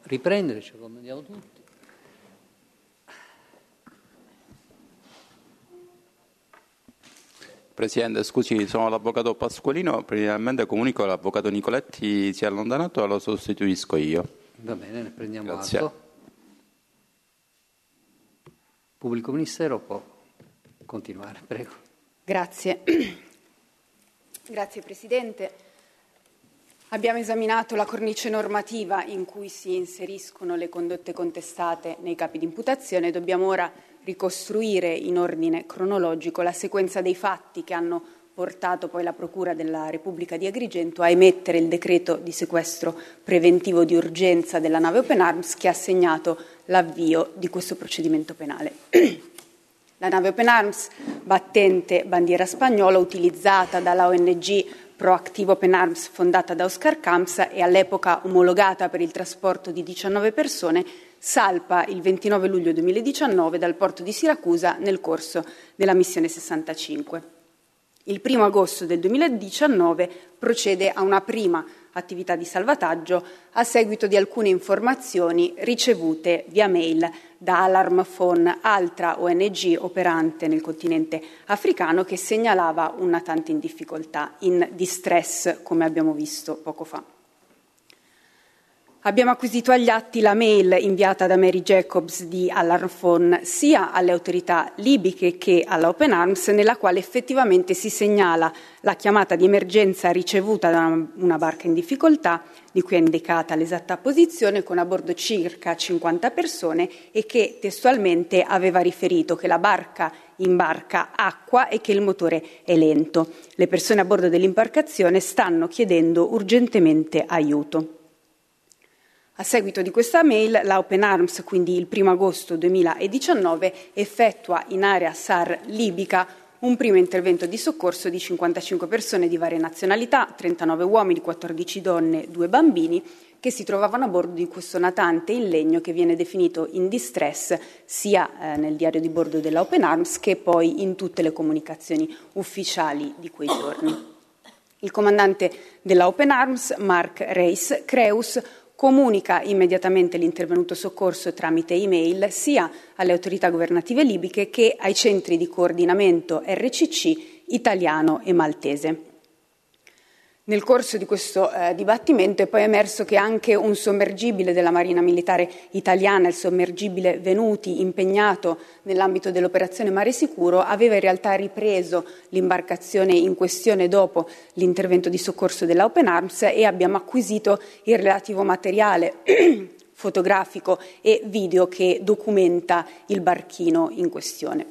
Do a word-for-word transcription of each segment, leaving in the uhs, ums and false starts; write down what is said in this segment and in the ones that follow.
riprendere, ci accommodiamo tutti. Presidente, scusi, sono l'avvocato Pasqualino, preliminarmente comunico che l'avvocato Nicoletti si è allontanato e lo sostituisco io. Va bene, ne prendiamo Grazie. atto. Pubblico Ministero può continuare, prego. Grazie. Grazie Presidente. Abbiamo esaminato la cornice normativa in cui si inseriscono le condotte contestate nei capi di imputazione. Dobbiamo ora ricostruire in ordine cronologico la sequenza dei fatti che hanno portato poi la Procura della Repubblica di Agrigento a emettere il decreto di sequestro preventivo di urgenza della nave Open Arms che ha segnato l'avvio di questo procedimento penale. La nave Open Arms, battente bandiera spagnola, utilizzata dalla O N G Proactive Open Arms fondata da Oscar Camps e all'epoca omologata per il trasporto di diciannove persone, salpa il ventinove luglio duemiladiciannove dal porto di Siracusa nel corso della missione sessantacinque. Il primo agosto del duemiladiciannove procede a una prima attività di salvataggio a seguito di alcune informazioni ricevute via mail da Alarm Phone, altra O N G operante nel continente africano che segnalava un natante in difficoltà, in distress, come abbiamo visto poco fa. Abbiamo acquisito agli atti la mail inviata da Mary Jacobs di Alarm Phone sia alle autorità libiche che alla Open Arms, nella quale effettivamente si segnala la chiamata di emergenza ricevuta da una barca in difficoltà, di cui è indicata l'esatta posizione, con a bordo circa cinquanta persone e che testualmente aveva riferito che la barca imbarca acqua e che il motore è lento. Le persone a bordo dell'imbarcazione stanno chiedendo urgentemente aiuto. A seguito di questa mail, la Open Arms, quindi il primo agosto duemiladiciannove, effettua in area S A R libica un primo intervento di soccorso di cinquantacinque persone di varie nazionalità, trentanove uomini, quattordici donne, due bambini, che si trovavano a bordo di questo natante in legno che viene definito in distress sia eh, nel diario di bordo della Open Arms che poi in tutte le comunicazioni ufficiali di quei giorni. Il comandante della Open Arms, Mark Reis Creus, comunica immediatamente l'intervenuto soccorso tramite email sia alle autorità governative libiche che ai centri di coordinamento R C C italiano e maltese. Nel corso di questo eh, dibattimento è poi emerso che anche un sommergibile della Marina Militare Italiana, il sommergibile Venuti, impegnato nell'ambito dell'operazione Mare Sicuro, aveva in realtà ripreso l'imbarcazione in questione dopo l'intervento di soccorso della Open Arms e abbiamo acquisito il relativo materiale fotografico e video che documenta il barchino in questione.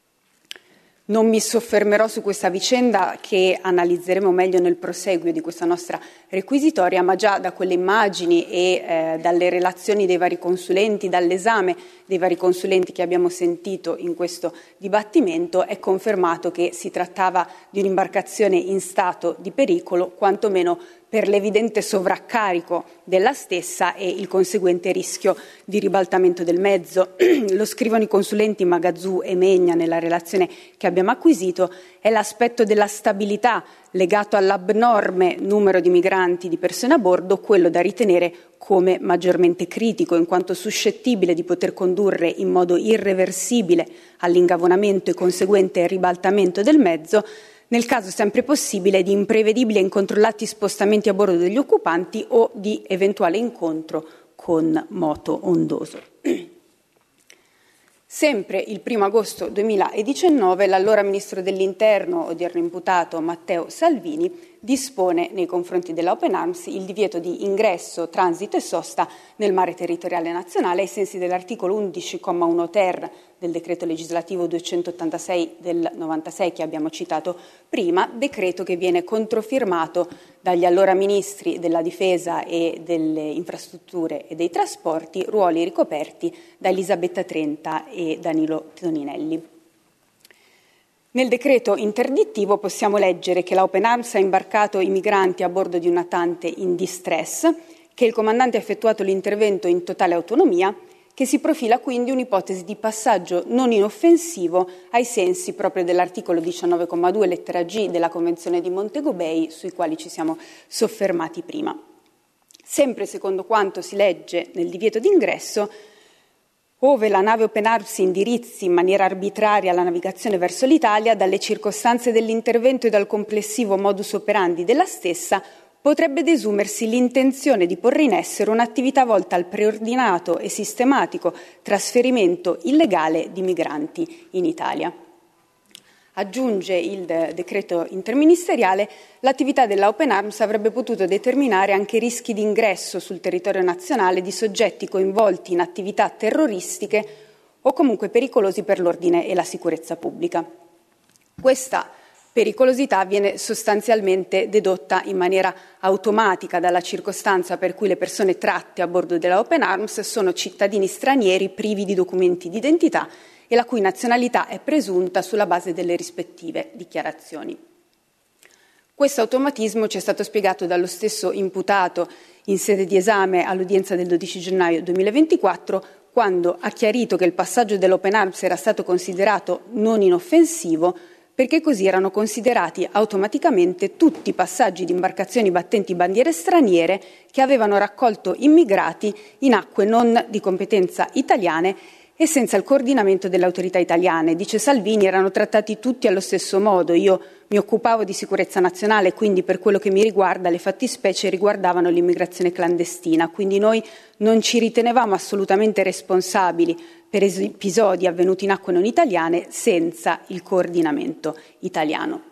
Non mi soffermerò su questa vicenda che analizzeremo meglio nel proseguio di questa nostra requisitoria, ma già da quelle immagini e eh, dalle relazioni dei vari consulenti, dall'esame dei vari consulenti che abbiamo sentito in questo dibattimento, è confermato che si trattava di un'imbarcazione in stato di pericolo, quantomeno per l'evidente sovraccarico della stessa e il conseguente rischio di ribaltamento del mezzo. Lo scrivono i consulenti Magazzù e Megna nella relazione che abbiamo acquisito, è l'aspetto della stabilità legato all'abnorme numero di migranti, di persone a bordo, quello da ritenere come maggiormente critico, in quanto suscettibile di poter condurre in modo irreversibile all'ingavonamento e conseguente ribaltamento del mezzo, nel caso sempre possibile di imprevedibili e incontrollati spostamenti a bordo degli occupanti o di eventuale incontro con moto ondoso. Sempre il primo agosto duemiladiciannove l'allora Ministro dell'Interno, odierno imputato Matteo Salvini, dispone nei confronti della Open Arms il divieto di ingresso, transito e sosta nel mare territoriale nazionale ai sensi dell'articolo undici comma uno ter del decreto legislativo duecentottantasei del novantasei che abbiamo citato prima, decreto che viene controfirmato dagli allora ministri della Difesa e delle Infrastrutture e dei Trasporti, ruoli ricoperti da Elisabetta Trenta e Danilo Toninelli. Nel decreto interdittivo possiamo leggere che la Open Arms ha imbarcato i migranti a bordo di un natante in distress, che il comandante ha effettuato l'intervento in totale autonomia, che si profila quindi un'ipotesi di passaggio non inoffensivo ai sensi proprio dell'articolo diciannove comma due lettera G della Convenzione di Montego Bay, sui quali ci siamo soffermati prima. Sempre secondo quanto si legge nel divieto d'ingresso, ove la nave Open Arms si indirizzi in maniera arbitraria la navigazione verso l'Italia, dalle circostanze dell'intervento e dal complessivo modus operandi della stessa, potrebbe desumersi l'intenzione di porre in essere un'attività volta al preordinato e sistematico trasferimento illegale di migranti in Italia. Aggiunge il decreto interministeriale, l'attività della Open Arms avrebbe potuto determinare anche rischi di ingresso sul territorio nazionale di soggetti coinvolti in attività terroristiche o comunque pericolosi per l'ordine e la sicurezza pubblica. Questa pericolosità viene sostanzialmente dedotta in maniera automatica dalla circostanza per cui le persone tratte a bordo della Open Arms sono cittadini stranieri privi di documenti di identità e la cui nazionalità è presunta sulla base delle rispettive dichiarazioni. Questo automatismo ci è stato spiegato dallo stesso imputato in sede di esame all'udienza del dodici gennaio duemilaventiquattro, quando ha chiarito che il passaggio dell'Open Arms era stato considerato non inoffensivo perché così erano considerati automaticamente tutti i passaggi di imbarcazioni battenti bandiere straniere che avevano raccolto immigrati in acque non di competenza italiane e senza il coordinamento delle autorità italiane. Dice Salvini, erano trattati tutti allo stesso modo. Io mi occupavo di sicurezza nazionale, quindi per quello che mi riguarda le fattispecie riguardavano l'immigrazione clandestina, quindi noi non ci ritenevamo assolutamente responsabili per episodi avvenuti in acque non italiane senza il coordinamento italiano.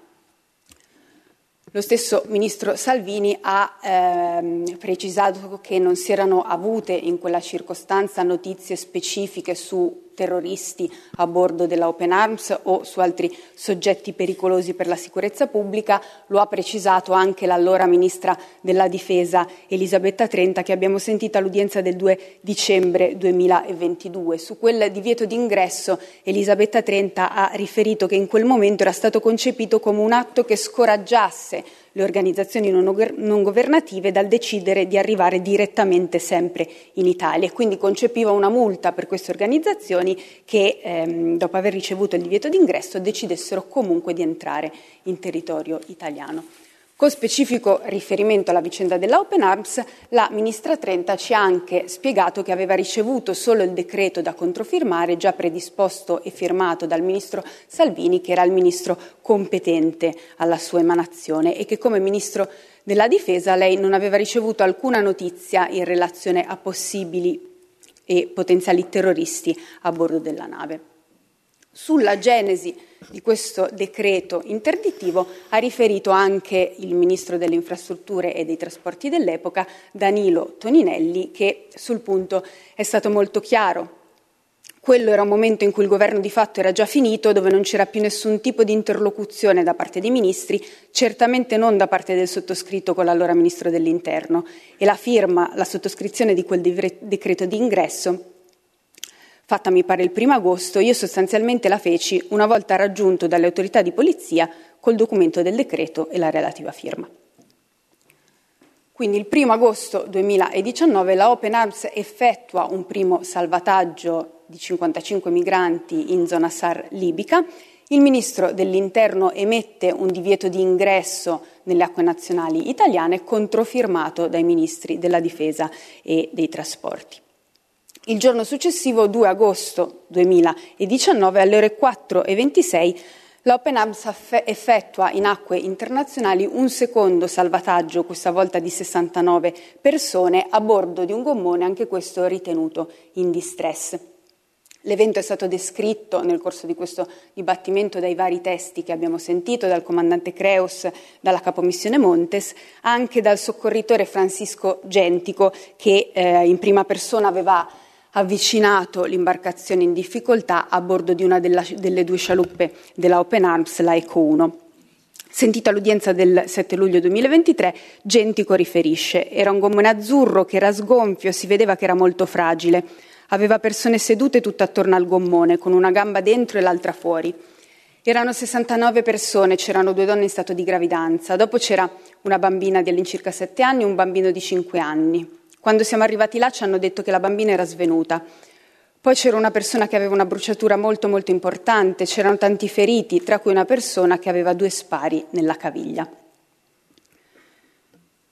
Lo stesso ministro Salvini ha ehm, precisato che non si erano avute in quella circostanza notizie specifiche su terroristi a bordo della Open Arms o su altri soggetti pericolosi per la sicurezza pubblica. Lo ha precisato anche l'allora ministra della Difesa Elisabetta Trenta, che abbiamo sentito all'udienza del due dicembre duemilaventidue. Su quel divieto d'ingresso Elisabetta Trenta ha riferito che in quel momento era stato concepito come un atto che scoraggiasse le organizzazioni non governative dal decidere di arrivare direttamente sempre in Italia e quindi concepiva una multa per queste organizzazioni che ehm, dopo aver ricevuto il divieto d'ingresso decidessero comunque di entrare in territorio italiano. Con specifico riferimento alla vicenda della Open Arms, la ministra Trenta ci ha anche spiegato che aveva ricevuto solo il decreto da controfirmare già predisposto e firmato dal ministro Salvini, che era il ministro competente alla sua emanazione, e che come ministro della Difesa lei non aveva ricevuto alcuna notizia in relazione a possibili e potenziali terroristi a bordo della nave. Sulla genesi di questo decreto interdittivo ha riferito anche il Ministro delle Infrastrutture e dei Trasporti dell'epoca, Danilo Toninelli, che sul punto è stato molto chiaro. Quello era un momento in cui il governo di fatto era già finito, dove non c'era più nessun tipo di interlocuzione da parte dei ministri, certamente non da parte del sottoscritto con l'allora Ministro dell'Interno, e la firma, la sottoscrizione di quel decreto di ingresso fatta mi pare il primo agosto, io sostanzialmente la feci una volta raggiunto dalle autorità di polizia col documento del decreto e la relativa firma. Quindi il primo agosto duemiladiciannove la Open Arms effettua un primo salvataggio di cinquantacinque migranti in zona SAR libica. Il Ministro dell'Interno emette un divieto di ingresso nelle acque nazionali italiane controfirmato dai Ministri della Difesa e dei Trasporti. Il giorno successivo, due agosto duemiladiciannove, alle ore quattro e ventisei, l'Open Arms effettua in acque internazionali un secondo salvataggio, questa volta di sessantanove persone, a bordo di un gommone, anche questo ritenuto in distress. L'evento è stato descritto nel corso di questo dibattimento dai vari testi che abbiamo sentito, dal comandante Creus, dalla capomissione Montes, anche dal soccorritore Francisco Gentico, che eh, in prima persona aveva avvicinato l'imbarcazione in difficoltà a bordo di una della, delle due scialuppe della Open Arms, la Eco uno. Sentita l'udienza del sette luglio duemilaventitré, Gentico riferisce: era un gommone azzurro che era sgonfio, si vedeva che era molto fragile. Aveva persone sedute tutto attorno al gommone, con una gamba dentro e l'altra fuori. Erano sessantanove persone, c'erano due donne in stato di gravidanza. Dopo c'era una bambina di all'incirca sette anni e un bambino di cinque anni. Quando siamo arrivati là ci hanno detto che la bambina era svenuta. Poi c'era una persona che aveva una bruciatura molto molto importante, c'erano tanti feriti, tra cui una persona che aveva due spari nella caviglia.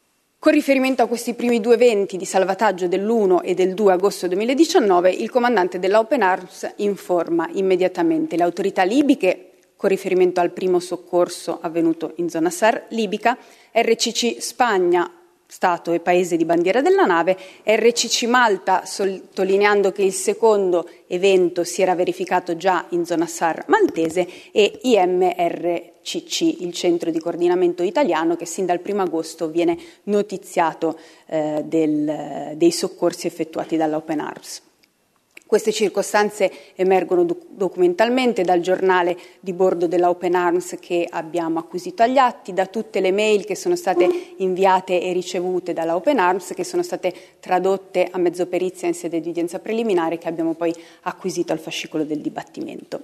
Con riferimento a questi primi due eventi di salvataggio dell'uno e del due agosto duemiladiciannove, il comandante dell'Open Arms informa immediatamente le autorità libiche con riferimento al primo soccorso avvenuto in zona S A R libica, R C C Spagna, Stato e Paese di bandiera della nave, R C C Malta, sottolineando che il secondo evento si era verificato già in zona S A R maltese, e I M R C C, il centro di coordinamento italiano, che sin dal primo agosto viene notiziato eh, del, dei soccorsi effettuati dall'Open Arms. Queste circostanze emergono doc- documentalmente dal giornale di bordo della Open Arms che abbiamo acquisito agli atti, da tutte le mail che sono state inviate e ricevute dalla Open Arms, che sono state tradotte a mezzo perizia in sede di udienza preliminare, che abbiamo poi acquisito al fascicolo del dibattimento.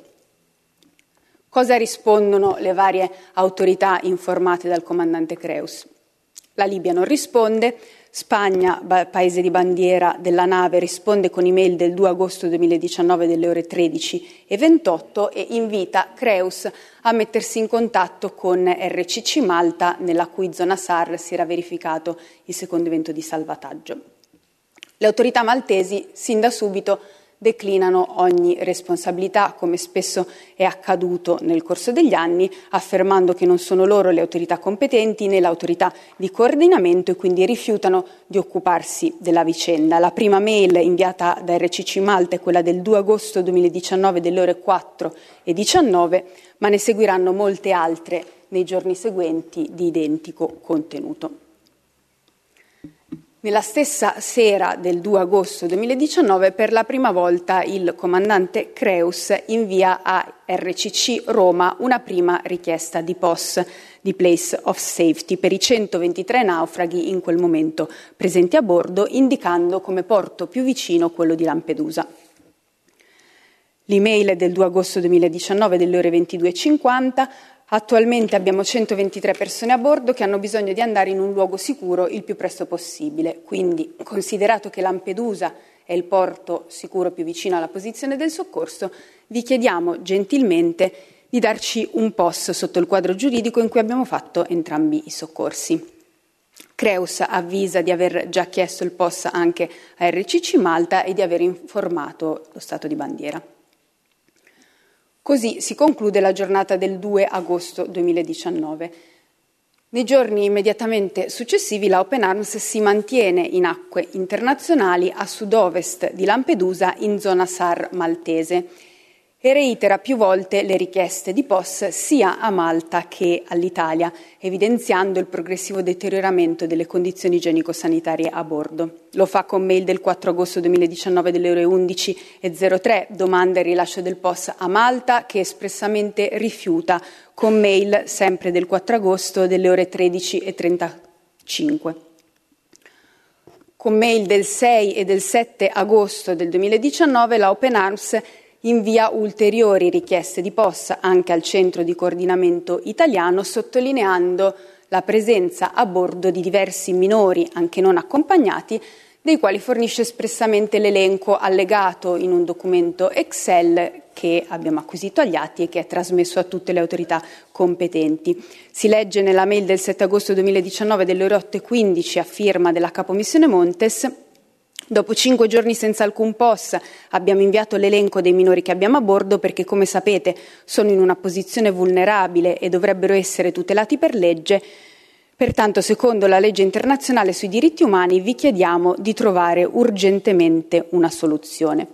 Cosa rispondono le varie autorità informate dal comandante Creus? La Libia non risponde. Spagna, paese di bandiera della nave, risponde con email del due agosto duemiladiciannove delle ore tredici e ventotto e invita Creus a mettersi in contatto con R C C Malta, nella cui zona S A R si era verificato il secondo evento di salvataggio. Le autorità maltesi sin da subito declinano ogni responsabilità, come spesso è accaduto nel corso degli anni, affermando che non sono loro le autorità competenti né l'autorità di coordinamento, e quindi rifiutano di occuparsi della vicenda. La prima mail inviata da R C C Malta è quella del due agosto duemiladiciannove delle ore quattro e diciannove, ma ne seguiranno molte altre nei giorni seguenti di identico contenuto. Nella stessa sera del due agosto duemiladiciannove, per la prima volta il comandante Creus invia a R C C Roma una prima richiesta di P O S, di Place of Safety, per i centoventitré naufraghi in quel momento presenti a bordo, indicando come porto più vicino quello di Lampedusa. L'email del due agosto duemiladiciannove delle ore ventidue e cinquanta: attualmente abbiamo centoventitré persone a bordo che hanno bisogno di andare in un luogo sicuro il più presto possibile. Quindi, considerato che Lampedusa è il porto sicuro più vicino alla posizione del soccorso, vi chiediamo gentilmente di darci un P O S sotto il quadro giuridico in cui abbiamo fatto entrambi i soccorsi. Creus avvisa di aver già chiesto il P O S anche a R C C Malta e di aver informato lo Stato di bandiera. Così si conclude la giornata del due agosto duemiladiciannove. Nei giorni immediatamente successivi la Open Arms si mantiene in acque internazionali a sud-ovest di Lampedusa, in zona S A R maltese, e reitera più volte le richieste di P O S sia a Malta che all'Italia, evidenziando il progressivo deterioramento delle condizioni igienico-sanitarie a bordo. Lo fa con mail del quattro agosto duemiladiciannove delle ore undici e zero tre, domanda il rilascio del P O S a Malta, che espressamente rifiuta, con mail sempre del quattro agosto delle ore tredici e trentacinque. Con mail del sei e del sette agosto del duemiladiciannove la Open Arms invia ulteriori richieste di P O S anche al centro di coordinamento italiano, sottolineando la presenza a bordo di diversi minori, anche non accompagnati, dei quali fornisce espressamente l'elenco allegato in un documento Excel che abbiamo acquisito agli atti e che è trasmesso a tutte le autorità competenti. Si legge nella mail del sette agosto duemiladiciannove delle ore otto e quindici a firma della capomissione Montes: dopo cinque giorni senza alcun P O S abbiamo inviato l'elenco dei minori che abbiamo a bordo perché, come sapete, sono in una posizione vulnerabile e dovrebbero essere tutelati per legge. Pertanto, secondo la legge internazionale sui diritti umani, vi chiediamo di trovare urgentemente una soluzione.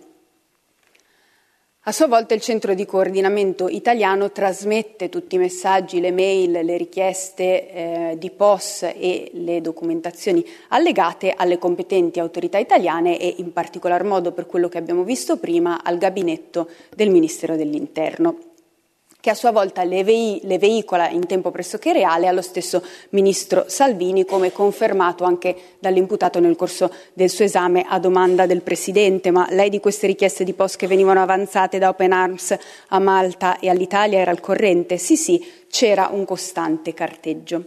A sua volta il centro di coordinamento italiano trasmette tutti i messaggi, le mail, le richieste eh, di P O S e le documentazioni allegate alle competenti autorità italiane e, in particolar modo, per quello che abbiamo visto prima, al gabinetto del Ministero dell'Interno, che a sua volta le, vei- le veicola in tempo pressoché reale allo stesso ministro Salvini, come confermato anche dall'imputato nel corso del suo esame a domanda del Presidente. Ma lei di queste richieste di P O S che venivano avanzate da Open Arms a Malta e all'Italia era al corrente? Sì, sì, c'era un costante carteggio.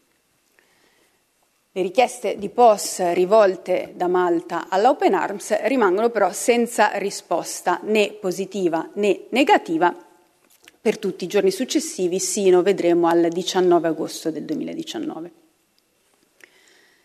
Le richieste di P O S rivolte da Malta all'Open Arms rimangono però senza risposta né positiva né negativa per tutti i giorni successivi, sino, vedremo, al diciannove agosto del duemiladiciannove.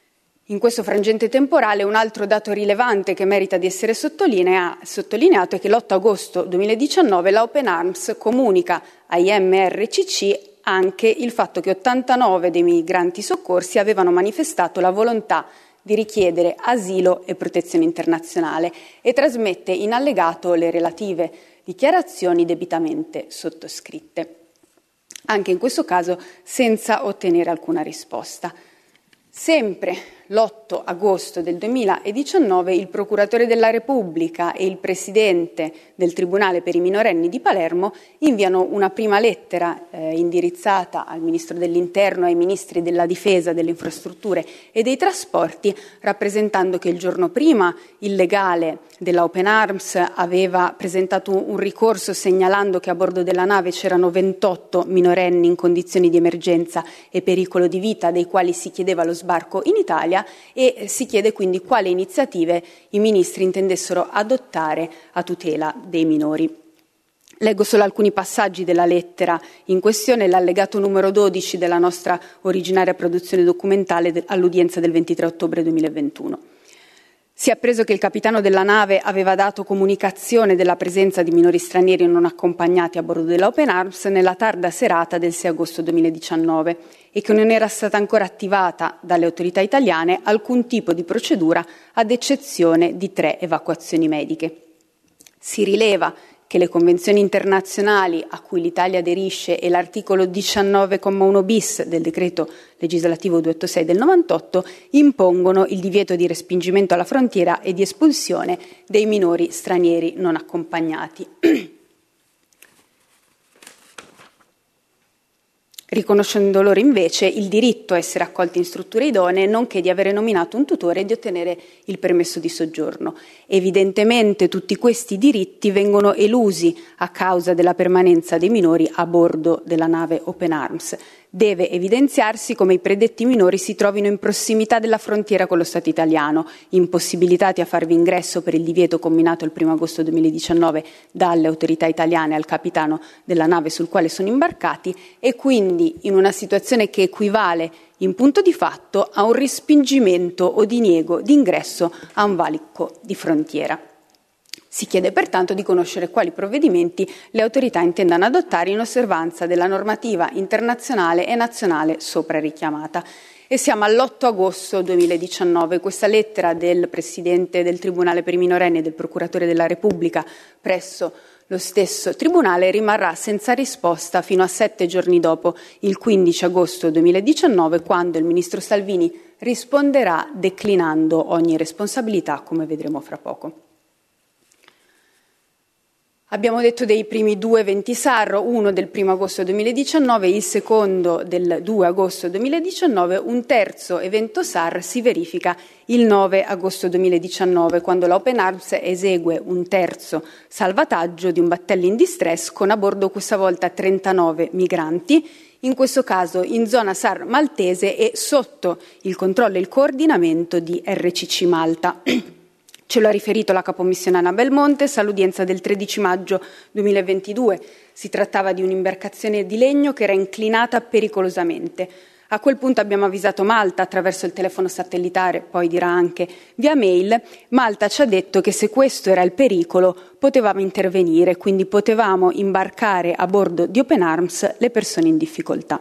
In questo frangente temporale un altro dato rilevante che merita di essere sottolinea, sottolineato è che l'otto agosto duemiladiciannove la Open Arms comunica ai M R C C anche il fatto che ottantanove dei migranti soccorsi avevano manifestato la volontà di richiedere asilo e protezione internazionale e trasmette in allegato le relative dichiarazioni debitamente sottoscritte. Anche in questo caso senza ottenere alcuna risposta. Sempre l'otto agosto del duemiladiciannove il procuratore della Repubblica e il presidente del Tribunale per i minorenni di Palermo inviano una prima lettera eh, indirizzata al Ministro dell'Interno e ai Ministri della Difesa, delle Infrastrutture e dei Trasporti, rappresentando che il giorno prima il legale della Open Arms aveva presentato un ricorso segnalando che a bordo della nave c'erano ventotto minorenni in condizioni di emergenza e pericolo di vita, dei quali si chiedeva lo sbarco in Italia, e si chiede quindi quali iniziative i ministri intendessero adottare a tutela dei minori. Leggo solo alcuni passaggi della lettera in questione, l'allegato numero dodici della nostra originaria produzione documentale all'udienza del ventitré ottobre duemilaventuno. Si è appreso che il capitano della nave aveva dato comunicazione della presenza di minori stranieri non accompagnati a bordo della Open Arms nella tarda serata del sei agosto duemiladiciannove e che non era stata ancora attivata dalle autorità italiane alcun tipo di procedura ad eccezione di tre evacuazioni mediche. Si rileva che le convenzioni internazionali a cui l'Italia aderisce e l'articolo diciannove comma uno bis del decreto legislativo duecentoottantasei del novantotto impongono il divieto di respingimento alla frontiera e di espulsione dei minori stranieri non accompagnati. Riconoscendo loro invece il diritto a essere accolti in strutture idonee, nonché di avere nominato un tutore e di ottenere il permesso di soggiorno. Evidentemente tutti questi diritti vengono elusi a causa della permanenza dei minori a bordo della nave Open Arms. Deve evidenziarsi come i predetti minori si trovino in prossimità della frontiera con lo Stato italiano, impossibilitati a farvi ingresso per il divieto comminato il primo agosto duemiladiciannove dalle autorità italiane al capitano della nave sul quale sono imbarcati e quindi in una situazione che equivale in punto di fatto a un respingimento o diniego di ingresso a un valico di frontiera. Si chiede pertanto di conoscere quali provvedimenti le autorità intendano adottare in osservanza della normativa internazionale e nazionale sopra richiamata. E siamo all'otto agosto duemiladiciannove. Questa lettera del Presidente del Tribunale per i minorenni e del Procuratore della Repubblica presso lo stesso Tribunale rimarrà senza risposta fino a sette giorni dopo, il quindici agosto duemiladiciannove, quando il Ministro Salvini risponderà declinando ogni responsabilità, come vedremo fra poco. Abbiamo detto dei primi due eventi S A R, uno del primo agosto duemiladiciannove, il secondo del due agosto duemiladiciannove, un terzo evento S A R si verifica il nove agosto duemiladiciannove, quando la Open Arms esegue un terzo salvataggio di un battello in distress con a bordo questa volta trentanove migranti, in questo caso in zona S A R maltese e sotto il controllo e il coordinamento di R C C Malta. Ce lo ha riferito la capommissione Anna Belmontes all'udienza del tredici maggio duemilaventidue. Si trattava di un'imbarcazione di legno che era inclinata pericolosamente. A quel punto abbiamo avvisato Malta attraverso il telefono satellitare, poi dirà anche via mail. Malta ci ha detto che se questo era il pericolo potevamo intervenire, quindi potevamo imbarcare a bordo di Open Arms le persone in difficoltà.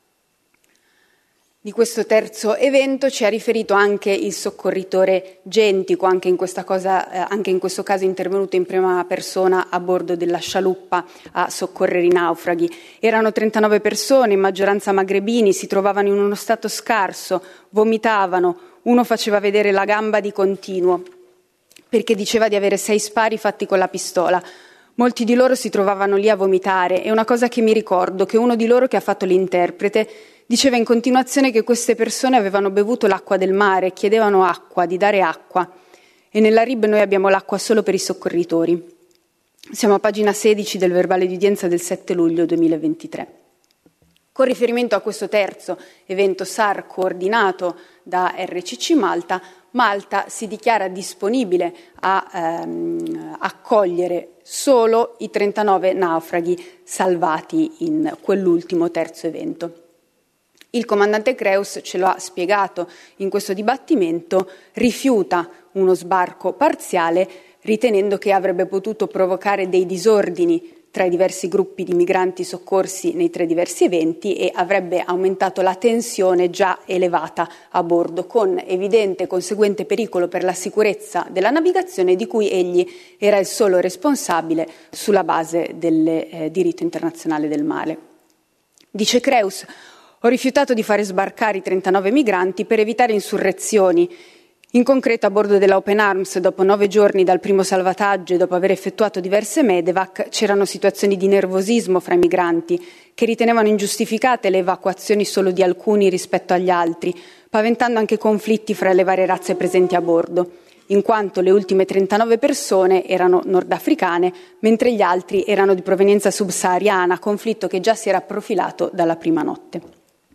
Di questo terzo evento ci ha riferito anche il soccorritore Gentico, anche in, questa cosa, eh, anche in questo caso intervenuto in prima persona a bordo della scialuppa a soccorrere i naufraghi. Erano trentanove persone, in maggioranza magrebini, si trovavano in uno stato scarso, vomitavano, uno faceva vedere la gamba di continuo perché diceva di avere sei spari fatti con la pistola. Molti di loro si trovavano lì a vomitare e una cosa che mi ricordo, che uno di loro che ha fatto l'interprete diceva in continuazione che queste persone avevano bevuto l'acqua del mare e chiedevano acqua, di dare acqua. E nella R I B noi abbiamo l'acqua solo per i soccorritori. Siamo a pagina sedici del verbale di udienza del sette luglio duemilaventitré. Con riferimento a questo terzo evento S A R coordinato da R C C Malta, Malta si dichiara disponibile a ehm, accogliere solo i trentanove naufraghi salvati in quell'ultimo terzo evento. Il comandante Creus, ce lo ha spiegato in questo dibattimento, rifiuta uno sbarco parziale, ritenendo che avrebbe potuto provocare dei disordini tra i diversi gruppi di migranti soccorsi nei tre diversi eventi e avrebbe aumentato la tensione già elevata a bordo, con evidente e conseguente pericolo per la sicurezza della navigazione di cui egli era il solo responsabile sulla base del eh, diritto internazionale del mare. Dice Creus: ho rifiutato di fare sbarcare i trentanove migranti per evitare insurrezioni. In concreto, a bordo della Open Arms, dopo nove giorni dal primo salvataggio e dopo aver effettuato diverse medevac, c'erano situazioni di nervosismo fra i migranti, che ritenevano ingiustificate le evacuazioni solo di alcuni rispetto agli altri, paventando anche conflitti fra le varie razze presenti a bordo, in quanto le ultime trentanove persone erano nordafricane, mentre gli altri erano di provenienza subsahariana, conflitto che già si era profilato dalla prima notte.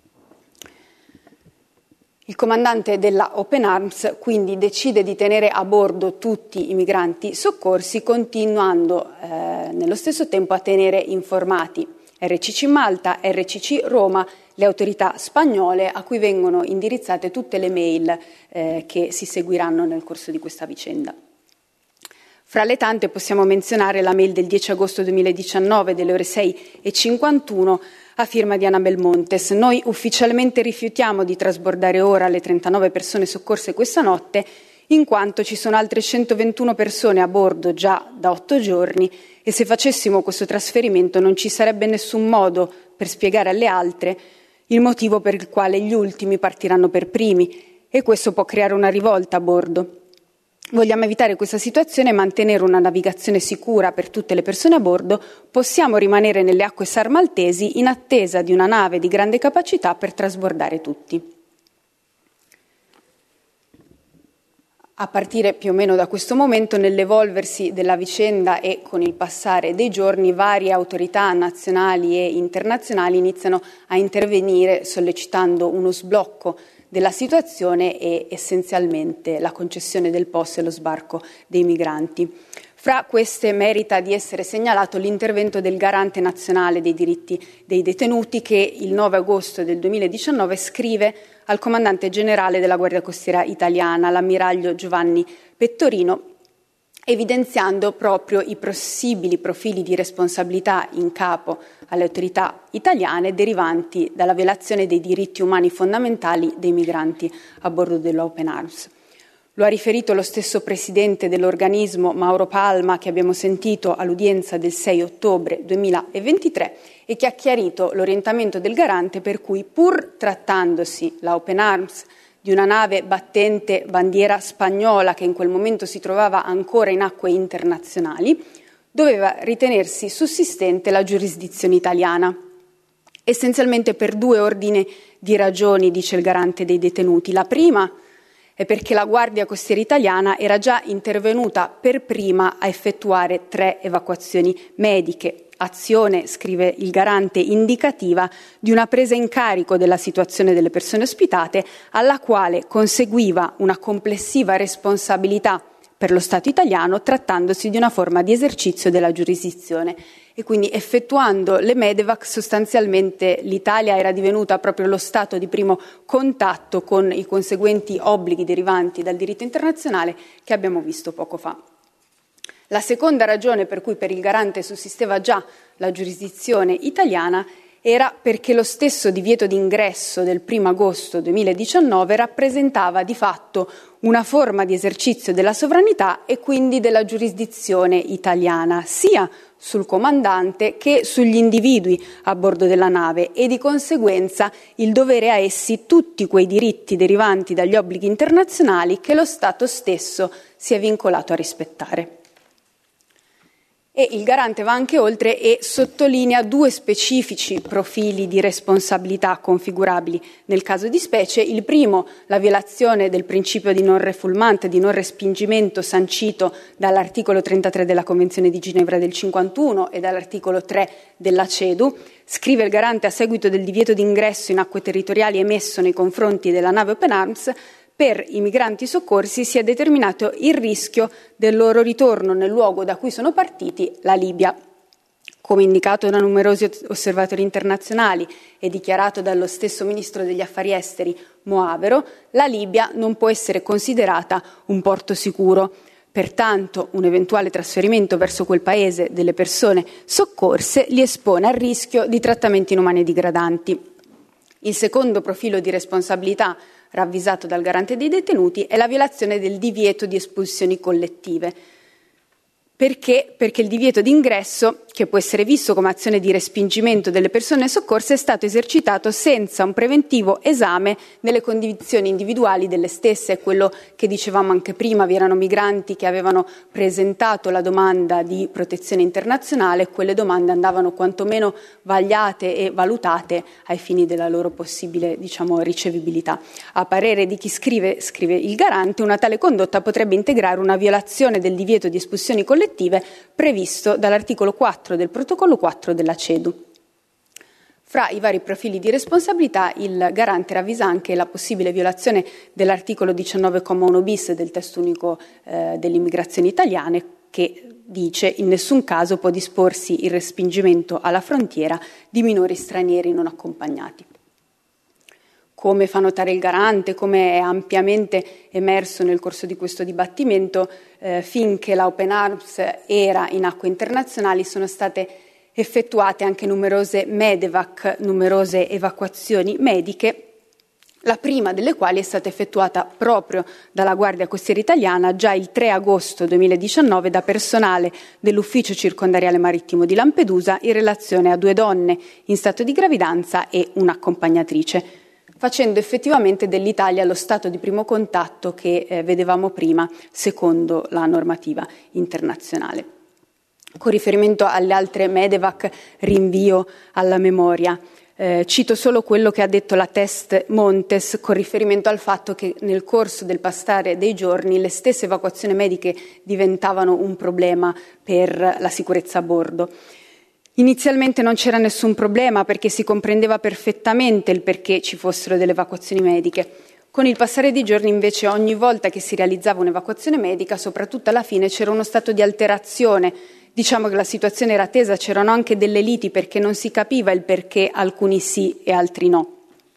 Il comandante della Open Arms quindi decide di tenere a bordo tutti i migranti soccorsi, continuando eh, nello stesso tempo a tenere informati R C C Malta, R C C Roma, le autorità spagnole a cui vengono indirizzate tutte le mail eh, che si seguiranno nel corso di questa vicenda. Fra le tante possiamo menzionare la mail del dieci agosto duemiladiciannove delle ore sei e cinquantuno a firma di Anabel Montes. Noi ufficialmente rifiutiamo di trasbordare ora le trentanove persone soccorse questa notte, in quanto ci sono altre centoventuno persone a bordo già da otto giorni e se facessimo questo trasferimento non ci sarebbe nessun modo per spiegare alle altre il motivo per il quale gli ultimi partiranno per primi e questo può creare una rivolta a bordo. Vogliamo evitare questa situazione e mantenere una navigazione sicura per tutte le persone a bordo. Possiamo rimanere nelle acque SAR maltesi in attesa di una nave di grande capacità per trasbordare tutti. A partire più o meno da questo momento, nell'evolversi della vicenda e con il passare dei giorni, varie autorità nazionali e internazionali iniziano a intervenire sollecitando uno sblocco della situazione e essenzialmente la concessione del P O S e lo sbarco dei migranti. Fra queste merita di essere segnalato l'intervento del Garante nazionale dei diritti dei detenuti che il nove agosto del duemiladiciannove scrive al comandante generale della Guardia Costiera italiana, l'ammiraglio Giovanni Pettorino, evidenziando proprio i possibili profili di responsabilità in capo alle autorità italiane derivanti dalla violazione dei diritti umani fondamentali dei migranti a bordo dell'Open Arms. Lo ha riferito lo stesso presidente dell'organismo, Mauro Palma, che abbiamo sentito all'udienza del sei ottobre duemilaventitré e che ha chiarito l'orientamento del garante per cui, pur trattandosi la Open Arms di una nave battente bandiera spagnola che in quel momento si trovava ancora in acque internazionali, doveva ritenersi sussistente la giurisdizione italiana, essenzialmente per due ordini di ragioni, dice il garante dei detenuti. La prima è perché la Guardia Costiera italiana era già intervenuta per prima a effettuare tre evacuazioni mediche. Azione, scrive il garante, indicativa di una presa in carico della situazione delle persone ospitate, alla quale conseguiva una complessiva responsabilità per lo Stato italiano, trattandosi di una forma di esercizio della giurisdizione. E quindi effettuando le medevac sostanzialmente l'Italia era divenuta proprio lo Stato di primo contatto con i conseguenti obblighi derivanti dal diritto internazionale che abbiamo visto poco fa. La seconda ragione per cui per il garante sussisteva già la giurisdizione italiana era perché lo stesso divieto d'ingresso del primo agosto duemiladiciannove rappresentava di fatto una forma di esercizio della sovranità e quindi della giurisdizione italiana, sia sul comandante che sugli individui a bordo della nave e di conseguenza il dovere a essi tutti quei diritti derivanti dagli obblighi internazionali che lo Stato stesso si è vincolato a rispettare. E il garante va anche oltre e sottolinea due specifici profili di responsabilità configurabili nel caso di specie. Il primo, la violazione del principio di non refoulement, di non respingimento sancito dall'articolo trentatré della Convenzione di Ginevra del cinquantuno e dall'articolo tre della CEDU. Scrive il garante: a seguito del divieto d'ingresso in acque territoriali emesso nei confronti della nave Open Arms, per i migranti soccorsi si è determinato il rischio del loro ritorno nel luogo da cui sono partiti, la Libia. Come indicato da numerosi osservatori internazionali e dichiarato dallo stesso ministro degli affari esteri Moavero, la Libia non può essere considerata un porto sicuro. Pertanto, un eventuale trasferimento verso quel paese delle persone soccorse li espone al rischio di trattamenti inumani e degradanti. Il secondo profilo di responsabilità ravvisato dal garante dei detenuti è la violazione del divieto di espulsioni collettive. Perché? Perché il divieto d'ingresso, che può essere visto come azione di respingimento delle persone soccorse, è stato esercitato senza un preventivo esame delle condizioni individuali delle stesse. È quello che dicevamo anche prima: vi erano migranti che avevano presentato la domanda di protezione internazionale e quelle domande andavano quantomeno vagliate e valutate ai fini della loro possibile, diciamo, ricevibilità. A parere di chi scrive, scrive il garante, una tale condotta potrebbe integrare una violazione del divieto di espulsioni collettive previsto dall'articolo quattro del protocollo quattro della CEDU. Fra i vari profili di responsabilità, il garante ravvisa anche la possibile violazione dell'articolo diciannove comma uno bis del testo unico eh, dell'immigrazione italiane, che dice: in nessun caso può disporsi il respingimento alla frontiera di minori stranieri non accompagnati. Come fa notare il garante, come è ampiamente emerso nel corso di questo dibattimento, eh, finché la Open Arms era in acque internazionali sono state effettuate anche numerose medevac, numerose evacuazioni mediche, la prima delle quali è stata effettuata proprio dalla Guardia Costiera Italiana già il tre agosto duemiladiciannove da personale dell'Ufficio Circondariale Marittimo di Lampedusa in relazione a due donne in stato di gravidanza e un'accompagnatrice, facendo effettivamente dell'Italia lo stato di primo contatto che eh, vedevamo prima, secondo la normativa internazionale. Con riferimento alle altre medevac rinvio alla memoria. Eh, cito solo quello che ha detto la Test Montes con riferimento al fatto che nel corso del passare dei giorni le stesse evacuazioni mediche diventavano un problema per la sicurezza a bordo. Inizialmente non c'era nessun problema perché si comprendeva perfettamente il perché ci fossero delle evacuazioni mediche. Con il passare dei giorni invece ogni volta che si realizzava un'evacuazione medica, soprattutto alla fine, c'era uno stato di alterazione. Diciamo che la situazione era tesa, c'erano anche delle liti perché non si capiva il perché alcuni sì e altri no.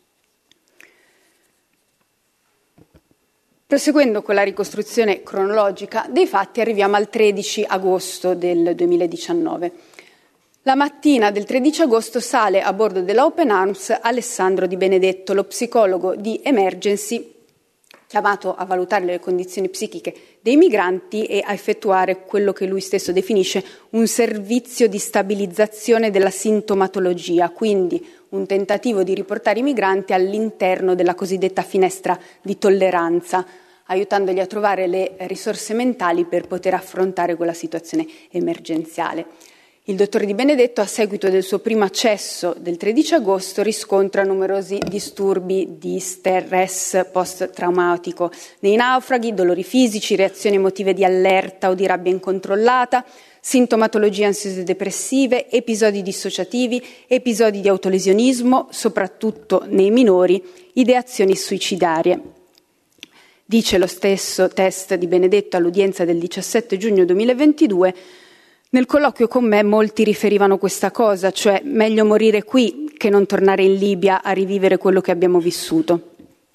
Proseguendo con la ricostruzione cronologica dei fatti, arriviamo al tredici agosto del duemiladiciannove. La mattina del tredici agosto sale a bordo della Open Arms Alessandro Di Benedetto, lo psicologo di Emergency, chiamato a valutare le condizioni psichiche dei migranti e a effettuare quello che lui stesso definisce un servizio di stabilizzazione della sintomatologia, quindi un tentativo di riportare i migranti all'interno della cosiddetta finestra di tolleranza, aiutandoli a trovare le risorse mentali per poter affrontare quella situazione emergenziale. Il dottor Di Benedetto, a seguito del suo primo accesso del tredici agosto, riscontra numerosi disturbi di stress post-traumatico nei naufraghi, dolori fisici, reazioni emotive di allerta o di rabbia incontrollata, sintomatologie ansiose depressive, episodi dissociativi, episodi di autolesionismo, soprattutto nei minori, ideazioni suicidarie. Dice lo stesso test Di Benedetto all'udienza del diciassette giugno duemilaventidue: nel colloquio con me molti riferivano questa cosa, cioè meglio morire qui che non tornare in Libia a rivivere quello che abbiamo vissuto.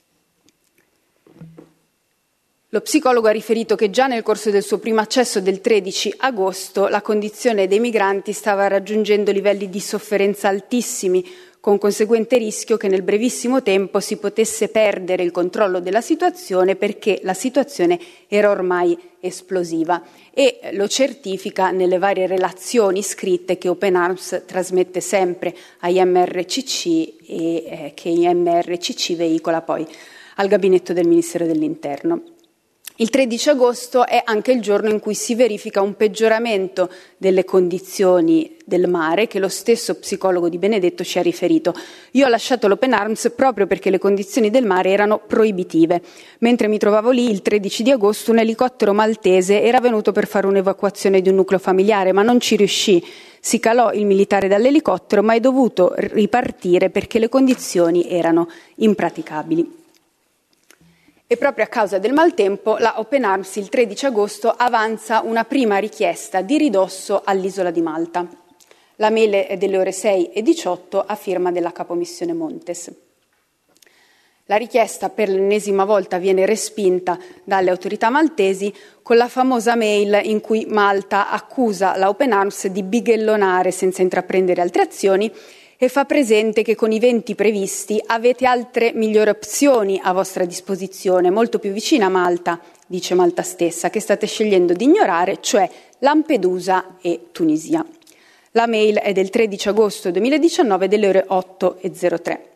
Lo psicologo ha riferito che già nel corso del suo primo accesso del tredici agosto la condizione dei migranti stava raggiungendo livelli di sofferenza altissimi, con conseguente rischio che nel brevissimo tempo si potesse perdere il controllo della situazione perché la situazione era ormai esplosiva, e lo certifica nelle varie relazioni scritte che Open Arms trasmette sempre agli M R C C e eh, che gli M R C C veicola poi al gabinetto del Ministero dell'Interno. Il tredici agosto è anche il giorno in cui si verifica un peggioramento delle condizioni del mare che lo stesso psicologo Di Benedetto ci ha riferito. Io ho lasciato l'Open Arms proprio perché le condizioni del mare erano proibitive. Mentre mi trovavo lì il tredici di agosto un elicottero maltese era venuto per fare un'evacuazione di un nucleo familiare, ma non ci riuscì. Si calò il militare dall'elicottero, ma è dovuto ripartire perché le condizioni erano impraticabili. E proprio a causa del maltempo la Open Arms il tredici agosto avanza una prima richiesta di ridosso all'isola di Malta. La mail è delle ore sei e diciotto a firma della capomissione Montes. La richiesta per l'ennesima volta viene respinta dalle autorità maltesi con la famosa mail in cui Malta accusa la Open Arms di bighellonare senza intraprendere altre azioni e fa presente che con i venti previsti avete altre migliori opzioni a vostra disposizione, molto più vicina a Malta, dice Malta stessa, che state scegliendo di ignorare, cioè Lampedusa e Tunisia. La mail è del tredici agosto duemiladiciannove delle ore otto e zero tre.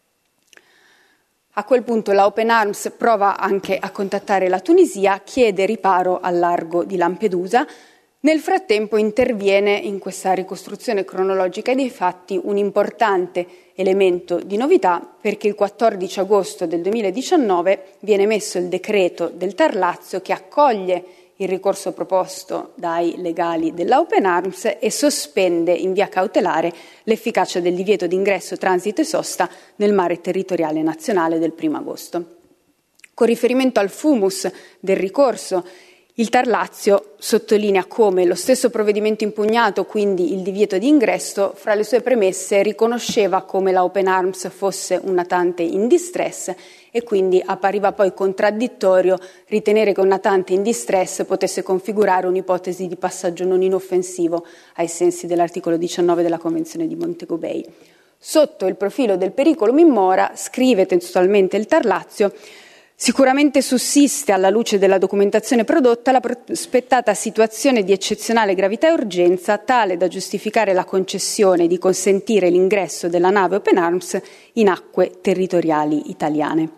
A quel punto la Open Arms prova anche a contattare la Tunisia, chiede riparo al largo di Lampedusa. Nel frattempo interviene in questa ricostruzione cronologica dei fatti un importante elemento di novità, perché il quattordici agosto del duemiladiciannove viene emesso il decreto del Tar Lazio che accoglie il ricorso proposto dai legali della Open Arms e sospende in via cautelare l'efficacia del divieto di ingresso, transito e sosta nel mare territoriale nazionale del primo agosto. Con riferimento al fumus del ricorso, il Tar Lazio sottolinea come lo stesso provvedimento impugnato, quindi il divieto di ingresso, fra le sue premesse riconosceva come la Open Arms fosse un natante in distress e quindi appariva poi contraddittorio ritenere che un natante in distress potesse configurare un'ipotesi di passaggio non inoffensivo ai sensi dell'articolo diciannove della Convenzione di Montego Bay. Sotto il profilo del periculum in mora, scrive testualmente il Tar Lazio, sicuramente sussiste alla luce della documentazione prodotta la prospettata situazione di eccezionale gravità e urgenza tale da giustificare la concessione di consentire l'ingresso della nave Open Arms in acque territoriali italiane.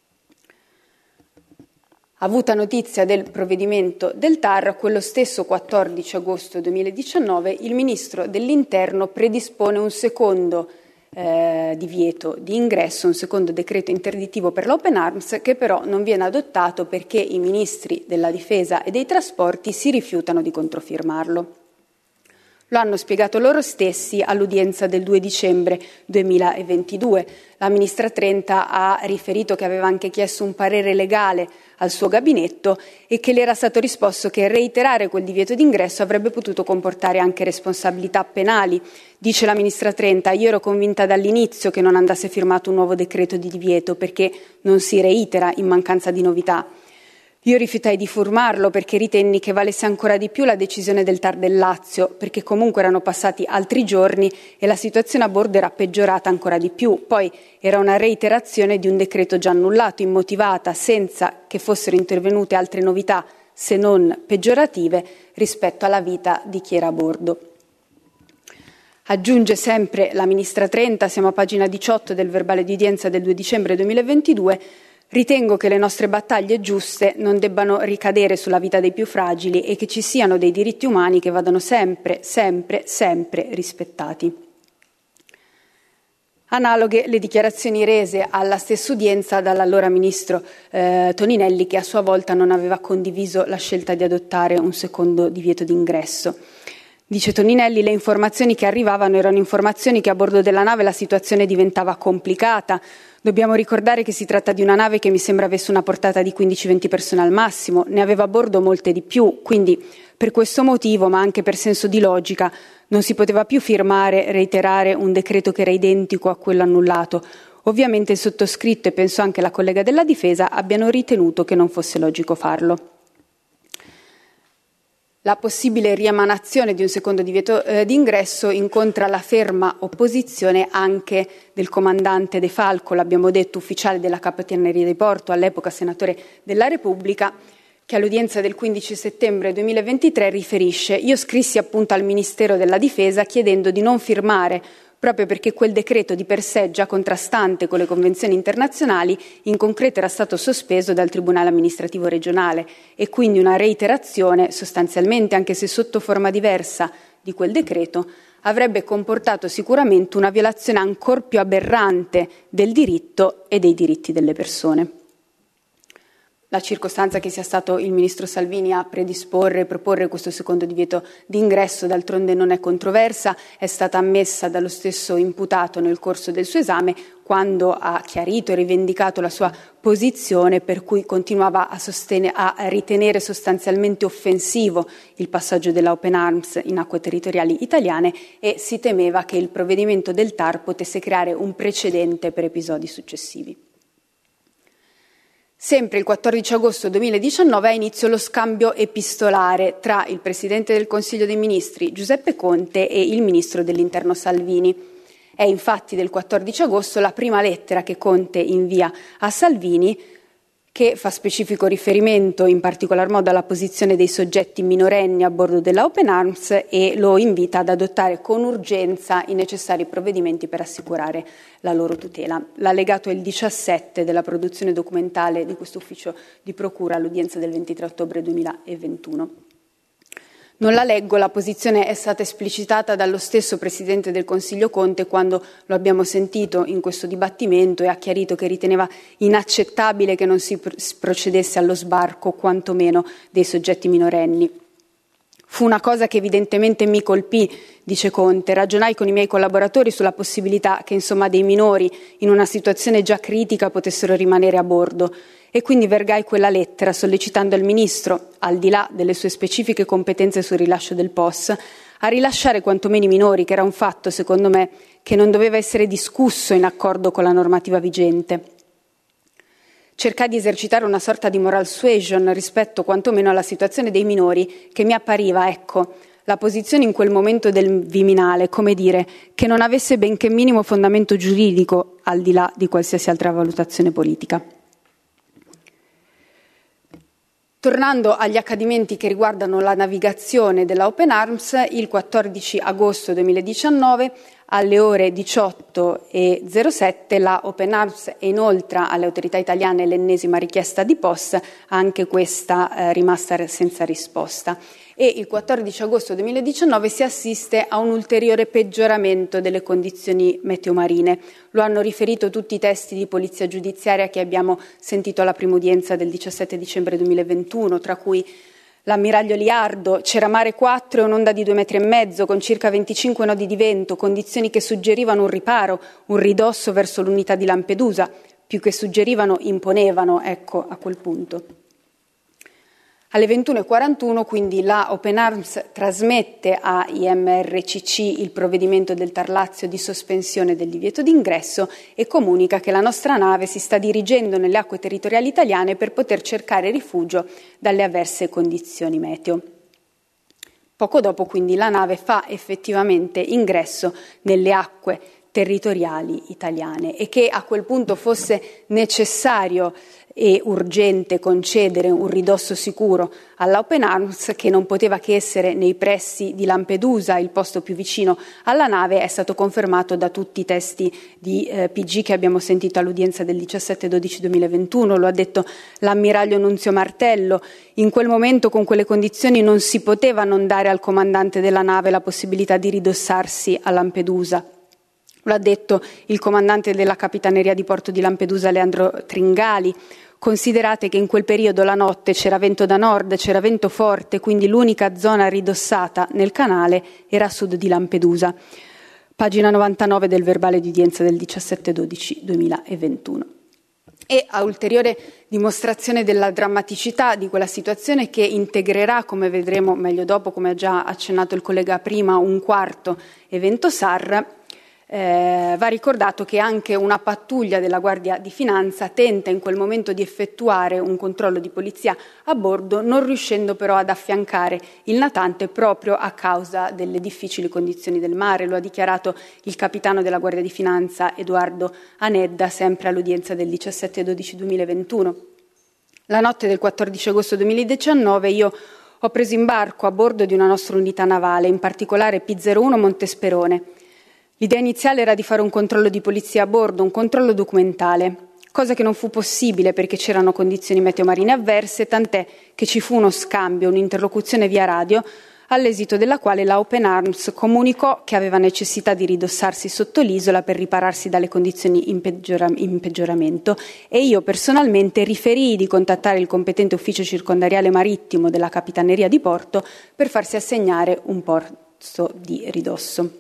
Avuta notizia del provvedimento del T A R, quello stesso quattordici agosto duemiladiciannove, il Ministro dell'Interno predispone un secondo eh, divieto di ingresso, un secondo decreto interdittivo per l'Open Arms, che però non viene adottato perché i Ministri della Difesa e dei Trasporti si rifiutano di controfirmarlo. Lo hanno spiegato loro stessi all'udienza del due dicembre duemilaventidue. La ministra Trenta ha riferito che aveva anche chiesto un parere legale al suo gabinetto e che le era stato risposto che reiterare quel divieto d'ingresso avrebbe potuto comportare anche responsabilità penali. Dice la ministra Trenta: io ero convinta dall'inizio che non andasse firmato un nuovo decreto di divieto perché non si reitera in mancanza di novità. Io rifiutai di firmarlo perché ritenni che valesse ancora di più la decisione del T A R del Lazio, perché comunque erano passati altri giorni e la situazione a bordo era peggiorata ancora di più. Poi era una reiterazione di un decreto già annullato, immotivata, senza che fossero intervenute altre novità, se non peggiorative, rispetto alla vita di chi era a bordo. Aggiunge sempre la ministra Trenta, siamo a pagina diciotto del verbale di udienza del due dicembre duemilaventidue, ritengo che le nostre battaglie giuste non debbano ricadere sulla vita dei più fragili e che ci siano dei diritti umani che vadano sempre, sempre, sempre rispettati. Analoghe le dichiarazioni rese alla stessa udienza dall'allora ministro eh, Toninelli, che a sua volta non aveva condiviso la scelta di adottare un secondo divieto d'ingresso. Dice Toninelli, le informazioni che arrivavano erano informazioni che a bordo della nave la situazione diventava complicata. Dobbiamo ricordare che si tratta di una nave che mi sembra avesse una portata di quindici venti persone al massimo, ne aveva a bordo molte di più, quindi per questo motivo, ma anche per senso di logica, non si poteva più firmare, reiterare un decreto che era identico a quello annullato. Ovviamente il sottoscritto e penso anche la collega della Difesa abbiano ritenuto che non fosse logico farlo. La possibile riemanazione di un secondo divieto eh, d'ingresso incontra la ferma opposizione anche del comandante De Falco, l'abbiamo detto, ufficiale della Capitaneria di Porto, all'epoca senatore della Repubblica, che all'udienza del quindici settembre duemilaventitré riferisce: io scrissi appunto al Ministero della Difesa chiedendo di non firmare, proprio perché quel decreto di per sé, già contrastante con le convenzioni internazionali, in concreto era stato sospeso dal Tribunale amministrativo regionale e quindi una reiterazione, sostanzialmente, anche se sotto forma diversa, di quel decreto, avrebbe comportato sicuramente una violazione ancor più aberrante del diritto e dei diritti delle persone. La circostanza che sia stato il ministro Salvini a predisporre e proporre questo secondo divieto d'ingresso, d'altronde non è controversa, è stata ammessa dallo stesso imputato nel corso del suo esame, quando ha chiarito e rivendicato la sua posizione, per cui continuava a, sostene- a ritenere sostanzialmente offensivo il passaggio della Open Arms in acque territoriali italiane, e si temeva che il provvedimento del T A R potesse creare un precedente per episodi successivi. Sempre il quattordici agosto duemiladiciannove ha inizio lo scambio epistolare tra il Presidente del Consiglio dei Ministri Giuseppe Conte e il Ministro dell'Interno Salvini. È infatti del quattordici agosto la prima lettera che Conte invia a Salvini, che fa specifico riferimento in particolar modo alla posizione dei soggetti minorenni a bordo della Open Arms e lo invita ad adottare con urgenza i necessari provvedimenti per assicurare la loro tutela. L'allegato è il diciassette della produzione documentale di questo ufficio di procura all'udienza del ventitré ottobre duemilaventuno. Non la leggo, la posizione è stata esplicitata dallo stesso Presidente del Consiglio Conte quando lo abbiamo sentito in questo dibattimento e ha chiarito che riteneva inaccettabile che non si procedesse allo sbarco, quantomeno dei soggetti minorenni. Fu una cosa che evidentemente mi colpì, dice Conte. Ragionai con i miei collaboratori sulla possibilità che, insomma, dei minori in una situazione già critica potessero rimanere a bordo. E quindi vergai quella lettera sollecitando il Ministro, al di là delle sue specifiche competenze sul rilascio del P O S, a rilasciare quantomeno i minori, che era un fatto, secondo me, che non doveva essere discusso in accordo con la normativa vigente. Cercai di esercitare una sorta di moral suasion rispetto quantomeno alla situazione dei minori, che mi appariva, ecco, la posizione in quel momento del Viminale, come dire, che non avesse benché minimo fondamento giuridico, al di là di qualsiasi altra valutazione politica. Tornando agli accadimenti che riguardano la navigazione della Open Arms, il quattordici agosto duemiladiciannove alle ore diciotto e zero sette la Open Arms inoltra alle autorità italiane l'ennesima richiesta di P O S, anche questa eh, rimasta senza risposta. E il quattordici agosto duemiladiciannove si assiste a un ulteriore peggioramento delle condizioni meteomarine. Lo hanno riferito tutti i testi di polizia giudiziaria che abbiamo sentito alla prima udienza del diciassette dicembre duemilaventuno, tra cui l'ammiraglio Liardo, c'era mare quattro e un'onda di due metri e mezzo con circa venticinque nodi di vento, condizioni che suggerivano un riparo, un ridosso verso l'unità di Lampedusa, più che suggerivano, imponevano, ecco, a quel punto. Alle ventuno e quarantuno quindi la Open Arms trasmette a I M R C C il provvedimento del Tar Lazio di sospensione del divieto d'ingresso e comunica che la nostra nave si sta dirigendo nelle acque territoriali italiane per poter cercare rifugio dalle avverse condizioni meteo. Poco dopo quindi la nave fa effettivamente ingresso nelle acque territoriali italiane e che a quel punto fosse necessario e urgente concedere un ridosso sicuro alla Open Arms, che non poteva che essere nei pressi di Lampedusa, il posto più vicino alla nave, è stato confermato da tutti i testi di eh, P G che abbiamo sentito all'udienza del diciassette dodici duemilaventuno, lo ha detto l'ammiraglio Nunzio Martello. In quel momento, con quelle condizioni, non si poteva non dare al comandante della nave la possibilità di ridossarsi a Lampedusa. Lo ha detto il comandante della Capitaneria di Porto di Lampedusa, Leandro Tringali. Considerate che in quel periodo la notte c'era vento da nord, c'era vento forte, quindi l'unica zona ridossata nel canale era a sud di Lampedusa. Pagina novantanove del verbale di udienza del diciassette dodici duemilaventuno. E a ulteriore dimostrazione della drammaticità di quella situazione, che integrerà, come vedremo meglio dopo, come ha già accennato il collega prima, un quarto evento S A R, Eh, va ricordato che anche una pattuglia della Guardia di Finanza tenta in quel momento di effettuare un controllo di polizia a bordo, non riuscendo però ad affiancare il natante proprio a causa delle difficili condizioni del mare. Lo ha dichiarato il capitano della Guardia di Finanza Edoardo Anedda, sempre all'udienza del diciassette dodici duemilaventuno. La notte del quattordici agosto duemiladiciannove io ho preso imbarco a bordo di una nostra unità navale, in particolare P zero uno Montesperone. L'idea iniziale era di fare un controllo di polizia a bordo, un controllo documentale, cosa che non fu possibile perché c'erano condizioni meteomarine avverse, tant'è che ci fu uno scambio, un'interlocuzione via radio, all'esito della quale la Open Arms comunicò che aveva necessità di ridossarsi sotto l'isola per ripararsi dalle condizioni in, peggiora- in peggioramento, e io personalmente riferii di contattare il competente ufficio circondariale marittimo della Capitaneria di Porto per farsi assegnare un posto di ridosso.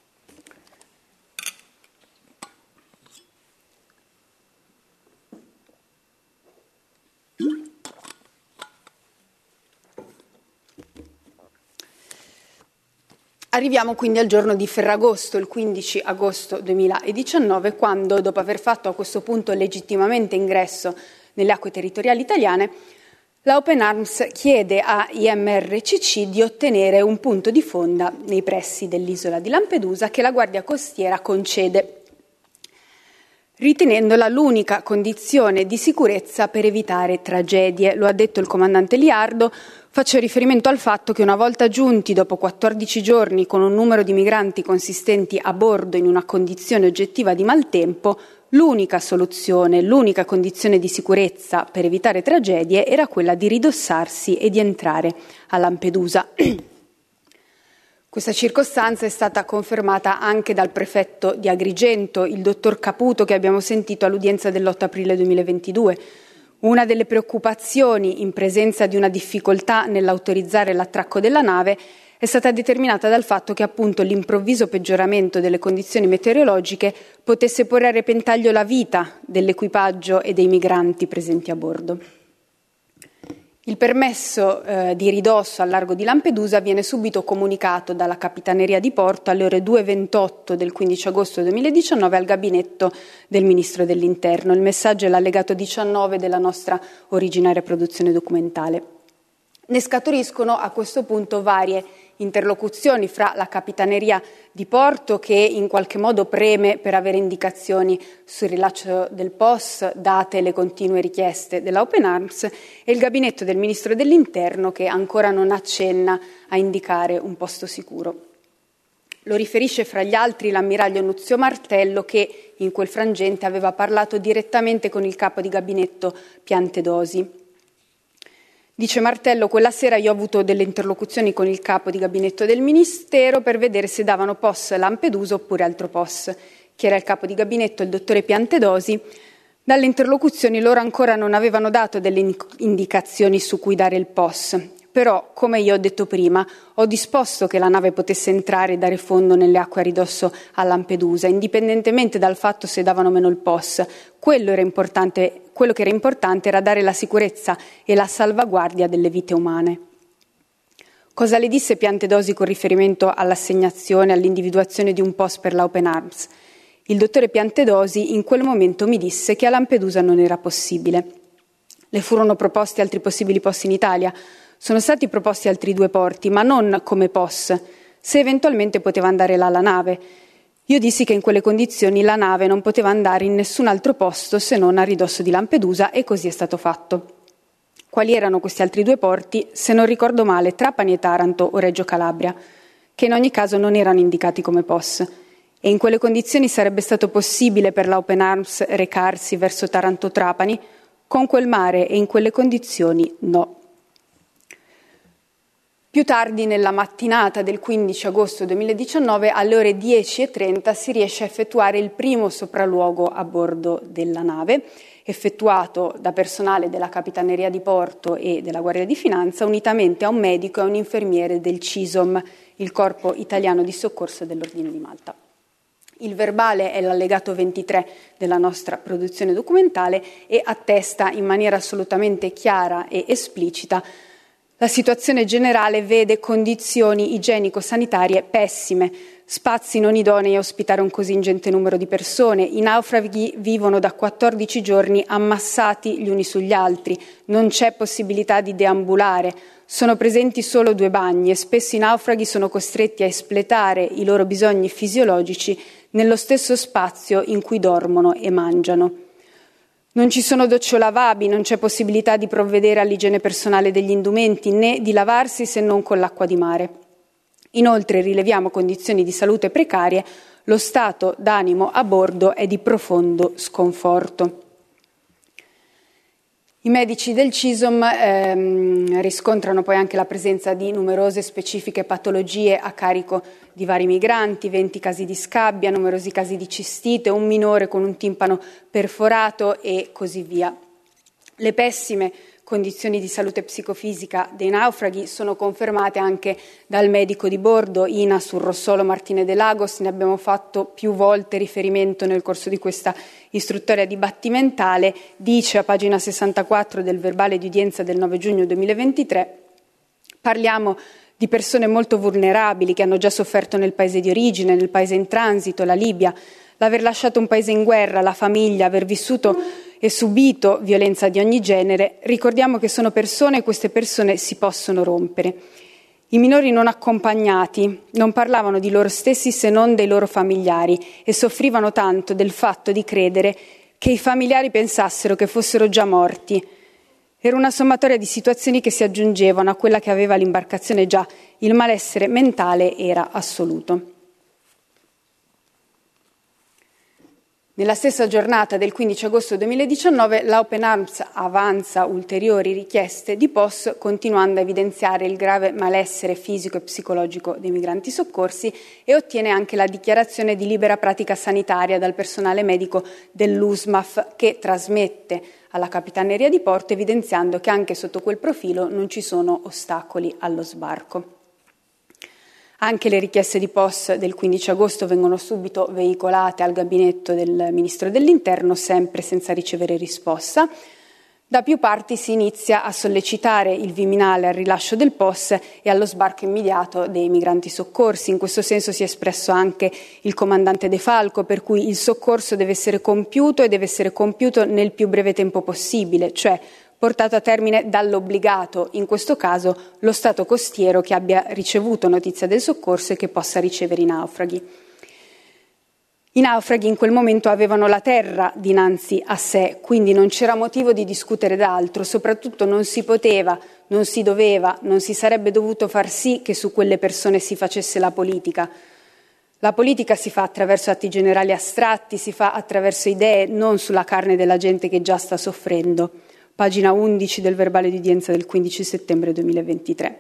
Arriviamo quindi al giorno di Ferragosto, il quindici agosto duemiladiciannove, quando, dopo aver fatto a questo punto legittimamente ingresso nelle acque territoriali italiane, la Open Arms chiede a I M R C C di ottenere un punto di fonda nei pressi dell'isola di Lampedusa che la Guardia Costiera concede, ritenendola l'unica condizione di sicurezza per evitare tragedie. Lo ha detto il comandante Liardo. Faccio riferimento al fatto che una volta giunti dopo quattordici giorni con un numero di migranti consistenti a bordo in una condizione oggettiva di maltempo, l'unica soluzione, l'unica condizione di sicurezza per evitare tragedie era quella di ridossarsi e di entrare a Lampedusa. Questa circostanza è stata confermata anche dal prefetto di Agrigento, il dottor Caputo, che abbiamo sentito all'udienza dell'otto aprile duemilaventidue. Una delle preoccupazioni in presenza di una difficoltà nell'autorizzare l'attracco della nave è stata determinata dal fatto che appunto l'improvviso peggioramento delle condizioni meteorologiche potesse porre a repentaglio la vita dell'equipaggio e dei migranti presenti a bordo. Il permesso eh, di ridosso al largo di Lampedusa viene subito comunicato dalla Capitaneria di Porto alle ore due e ventotto del quindici agosto duemiladiciannove al gabinetto del Ministro dell'Interno. Il messaggio è l'allegato diciannove della nostra originaria produzione documentale. Ne scaturiscono a questo punto varie interlocuzioni fra la Capitaneria di Porto, che in qualche modo preme per avere indicazioni sul rilascio del P O S, date le continue richieste della Open Arms, e il gabinetto del Ministro dell'Interno, che ancora non accenna a indicare un posto sicuro. Lo riferisce fra gli altri l'ammiraglio Nunzio Martello, che in quel frangente aveva parlato direttamente con il capo di gabinetto Piantedosi. Dice Martello: quella sera io ho avuto delle interlocuzioni con il capo di gabinetto del Ministero per vedere se davano P O S Lampedusa oppure altro P O S. Chi era il capo di gabinetto? Il dottore Piantedosi. Dalle interlocuzioni loro ancora non avevano dato delle indicazioni su cui dare il P O S. Però, come io ho detto prima, ho disposto che la nave potesse entrare e dare fondo nelle acque a ridosso a Lampedusa, indipendentemente dal fatto se davano o meno il P O S. Quello era importante, quello che era importante era dare la sicurezza e la salvaguardia delle vite umane. Cosa le disse Piantedosi con riferimento all'assegnazione, all'individuazione di un P O S per la Open Arms? Il dottore Piantedosi in quel momento mi disse che a Lampedusa non era possibile. Le furono proposti altri possibili posti in Italia. Sono stati proposti altri due porti, ma non come P O S, se eventualmente poteva andare là la nave. Io dissi che in quelle condizioni la nave non poteva andare in nessun altro posto se non a ridosso di Lampedusa, e così è stato fatto. Quali erano questi altri due porti? Se non ricordo male, Trapani e Taranto o Reggio Calabria, che in ogni caso non erano indicati come P O S. E in quelle condizioni sarebbe stato possibile per la Open Arms recarsi verso Taranto-Trapani? Con quel mare e in quelle condizioni no. Più tardi, nella mattinata del quindici agosto duemiladiciannove, alle ore dieci e trenta, si riesce a effettuare il primo sopralluogo a bordo della nave, effettuato da personale della Capitaneria di Porto e della Guardia di Finanza, unitamente a un medico e a un infermiere del CISOM, il Corpo Italiano di Soccorso dell'Ordine di Malta. Il verbale è l'allegato ventitré della nostra produzione documentale e attesta in maniera assolutamente chiara e esplicita la situazione generale. Vede condizioni igienico-sanitarie pessime, spazi non idonei a ospitare un così ingente numero di persone, i naufraghi vivono da quattordici giorni ammassati gli uni sugli altri, non c'è possibilità di deambulare, sono presenti solo due bagni e spesso i naufraghi sono costretti a espletare i loro bisogni fisiologici nello stesso spazio in cui dormono e mangiano. Non ci sono docce-lavabili, non c'è possibilità di provvedere all'igiene personale degli indumenti né di lavarsi se non con l'acqua di mare. Inoltre rileviamo condizioni di salute precarie, lo stato d'animo a bordo è di profondo sconforto. I medici del CISOM ehm, riscontrano poi anche la presenza di numerose specifiche patologie a carico di vari migranti, venti casi di scabbia, numerosi casi di cistite, un minore con un timpano perforato e così via. Le pessime condizioni di salute psicofisica dei naufraghi sono confermate anche dal medico di bordo, Ina Surrossolo Martínez de Lagos. Ne abbiamo fatto più volte riferimento nel corso di questa istruttoria dibattimentale. Dice a pagina sessantaquattro del verbale di udienza del nove giugno duemilaventitré: parliamo di persone molto vulnerabili che hanno già sofferto nel paese di origine, nel paese in transito, la Libia. L'aver lasciato un paese in guerra, la famiglia, aver vissuto e subito violenza di ogni genere, ricordiamo che sono persone e queste persone si possono rompere. I minori non accompagnati non parlavano di loro stessi se non dei loro familiari e soffrivano tanto del fatto di credere che i familiari pensassero che fossero già morti. Era una sommatoria di situazioni che si aggiungevano a quella che aveva l'imbarcazione già. Il malessere mentale era assoluto. Nella stessa giornata del quindici agosto duemiladiciannove la Open Arms avanza ulteriori richieste di P O S, continuando a evidenziare il grave malessere fisico e psicologico dei migranti soccorsi, e ottiene anche la dichiarazione di libera pratica sanitaria dal personale medico dell'U S M A F, che trasmette alla Capitaneria di Porto evidenziando che anche sotto quel profilo non ci sono ostacoli allo sbarco. Anche le richieste di P O S del quindici agosto vengono subito veicolate al gabinetto del Ministro dell'Interno, sempre senza ricevere risposta. Da più parti si inizia a sollecitare il Viminale al rilascio del P O S e allo sbarco immediato dei migranti soccorsi. In questo senso si è espresso anche il comandante De Falco, per cui il soccorso deve essere compiuto e deve essere compiuto nel più breve tempo possibile, cioè portato a termine dall'obbligato, in questo caso lo Stato costiero che abbia ricevuto notizia del soccorso e che possa ricevere i naufraghi. I naufraghi in quel momento avevano la terra dinanzi a sé, quindi non c'era motivo di discutere d'altro, soprattutto non si poteva, non si doveva, non si sarebbe dovuto far sì che su quelle persone si facesse la politica. La politica si fa attraverso atti generali astratti, si fa attraverso idee, non sulla carne della gente che già sta soffrendo. Pagina undici del verbale di udienza del quindici settembre duemilaventitré.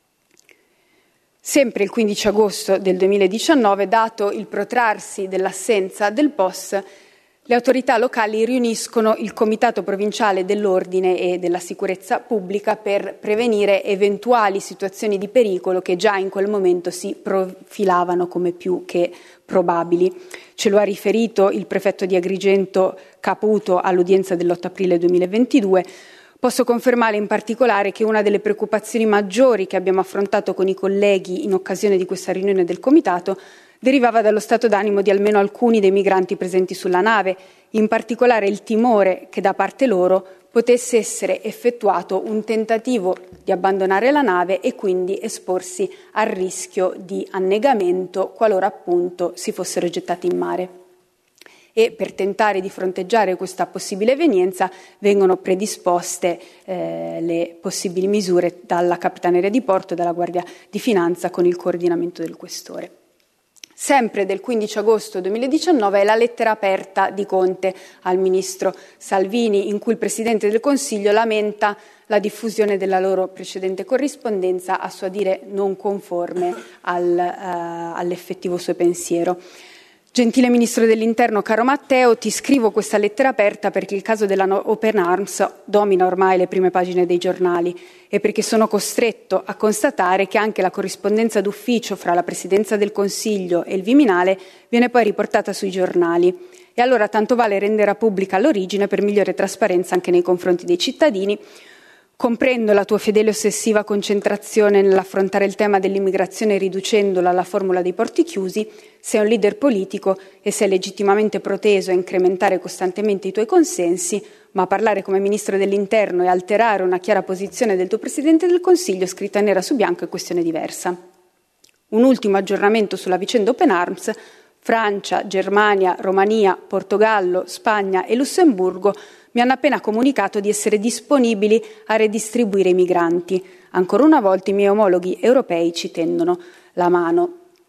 Sempre il quindici agosto del duemiladiciannove, dato il protrarsi dell'assenza del P O S, le autorità locali riuniscono il Comitato Provinciale dell'Ordine e della Sicurezza Pubblica per prevenire eventuali situazioni di pericolo che già in quel momento si profilavano come più che probabili. Ce lo ha riferito il prefetto di Agrigento Caputo all'udienza dell'otto aprile duemilaventidue. Posso confermare in particolare che una delle preoccupazioni maggiori che abbiamo affrontato con i colleghi in occasione di questa riunione del Comitato derivava dallo stato d'animo di almeno alcuni dei migranti presenti sulla nave, in particolare il timore che da parte loro potesse essere effettuato un tentativo di abbandonare la nave e quindi esporsi al rischio di annegamento qualora appunto si fossero gettati in mare. E per tentare di fronteggiare questa possibile evenienza vengono predisposte eh, le possibili misure dalla Capitaneria di Porto e dalla Guardia di Finanza con il coordinamento del Questore. Sempre del quindici agosto duemiladiciannove è la lettera aperta di Conte al ministro Salvini, in cui il Presidente del Consiglio lamenta la diffusione della loro precedente corrispondenza, a suo dire non conforme al, uh, all'effettivo suo pensiero. Gentile Ministro dell'Interno, caro Matteo, ti scrivo questa lettera aperta perché il caso della Open Arms domina ormai le prime pagine dei giornali e perché sono costretto a constatare che anche la corrispondenza d'ufficio fra la Presidenza del Consiglio e il Viminale viene poi riportata sui giornali. E allora tanto vale renderla pubblica all'origine per migliore trasparenza anche nei confronti dei cittadini. Comprendo la tua fedele e ossessiva concentrazione nell'affrontare il tema dell'immigrazione riducendola alla formula dei porti chiusi. Sei un leader politico e sei legittimamente proteso a incrementare costantemente i tuoi consensi, ma parlare come Ministro dell'Interno e alterare una chiara posizione del tuo Presidente del Consiglio scritta nera su bianco è questione diversa. Un ultimo aggiornamento sulla vicenda Open Arms. Francia, Germania, Romania, Portogallo, Spagna e Lussemburgo mi hanno appena comunicato di essere disponibili a redistribuire i migranti. Ancora una volta i miei omologhi europei ci tendono la mano.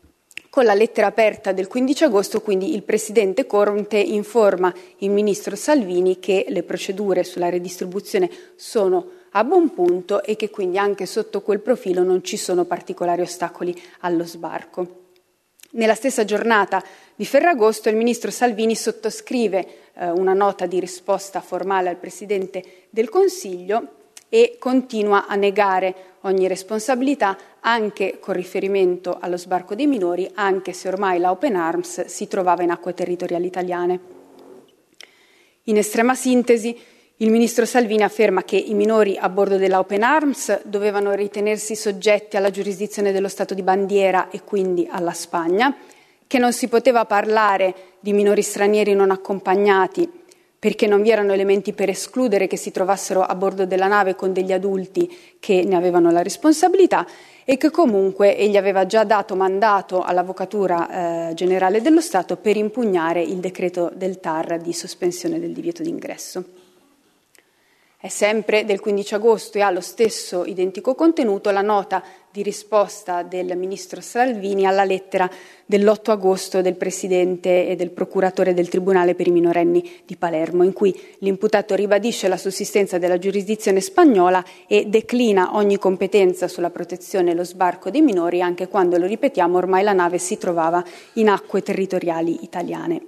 Con la lettera aperta del quindici agosto, quindi, il Presidente Conte informa il Ministro Salvini che le procedure sulla redistribuzione sono a buon punto e che quindi anche sotto quel profilo non ci sono particolari ostacoli allo sbarco. Nella stessa giornata di Ferragosto il Ministro Salvini sottoscrive eh, una nota di risposta formale al Presidente del Consiglio e continua a negare ogni responsabilità anche con riferimento allo sbarco dei minori, anche se ormai la Open Arms si trovava in acque territoriali italiane. In estrema sintesi, il Ministro Salvini afferma che i minori a bordo della Open Arms dovevano ritenersi soggetti alla giurisdizione dello Stato di bandiera e quindi alla Spagna, che non si poteva parlare di minori stranieri non accompagnati perché non vi erano elementi per escludere che si trovassero a bordo della nave con degli adulti che ne avevano la responsabilità e che comunque egli aveva già dato mandato all'Avvocatura eh, Generale dello Stato per impugnare il decreto del T A R di sospensione del divieto d'ingresso. È sempre del quindici agosto e ha lo stesso identico contenuto la nota di risposta del Ministro Salvini alla lettera dell'otto agosto del Presidente e del Procuratore del Tribunale per i minorenni di Palermo, in cui l'imputato ribadisce la sussistenza della giurisdizione spagnola e declina ogni competenza sulla protezione e lo sbarco dei minori, anche quando, lo ripetiamo, ormai la nave si trovava in acque territoriali italiane.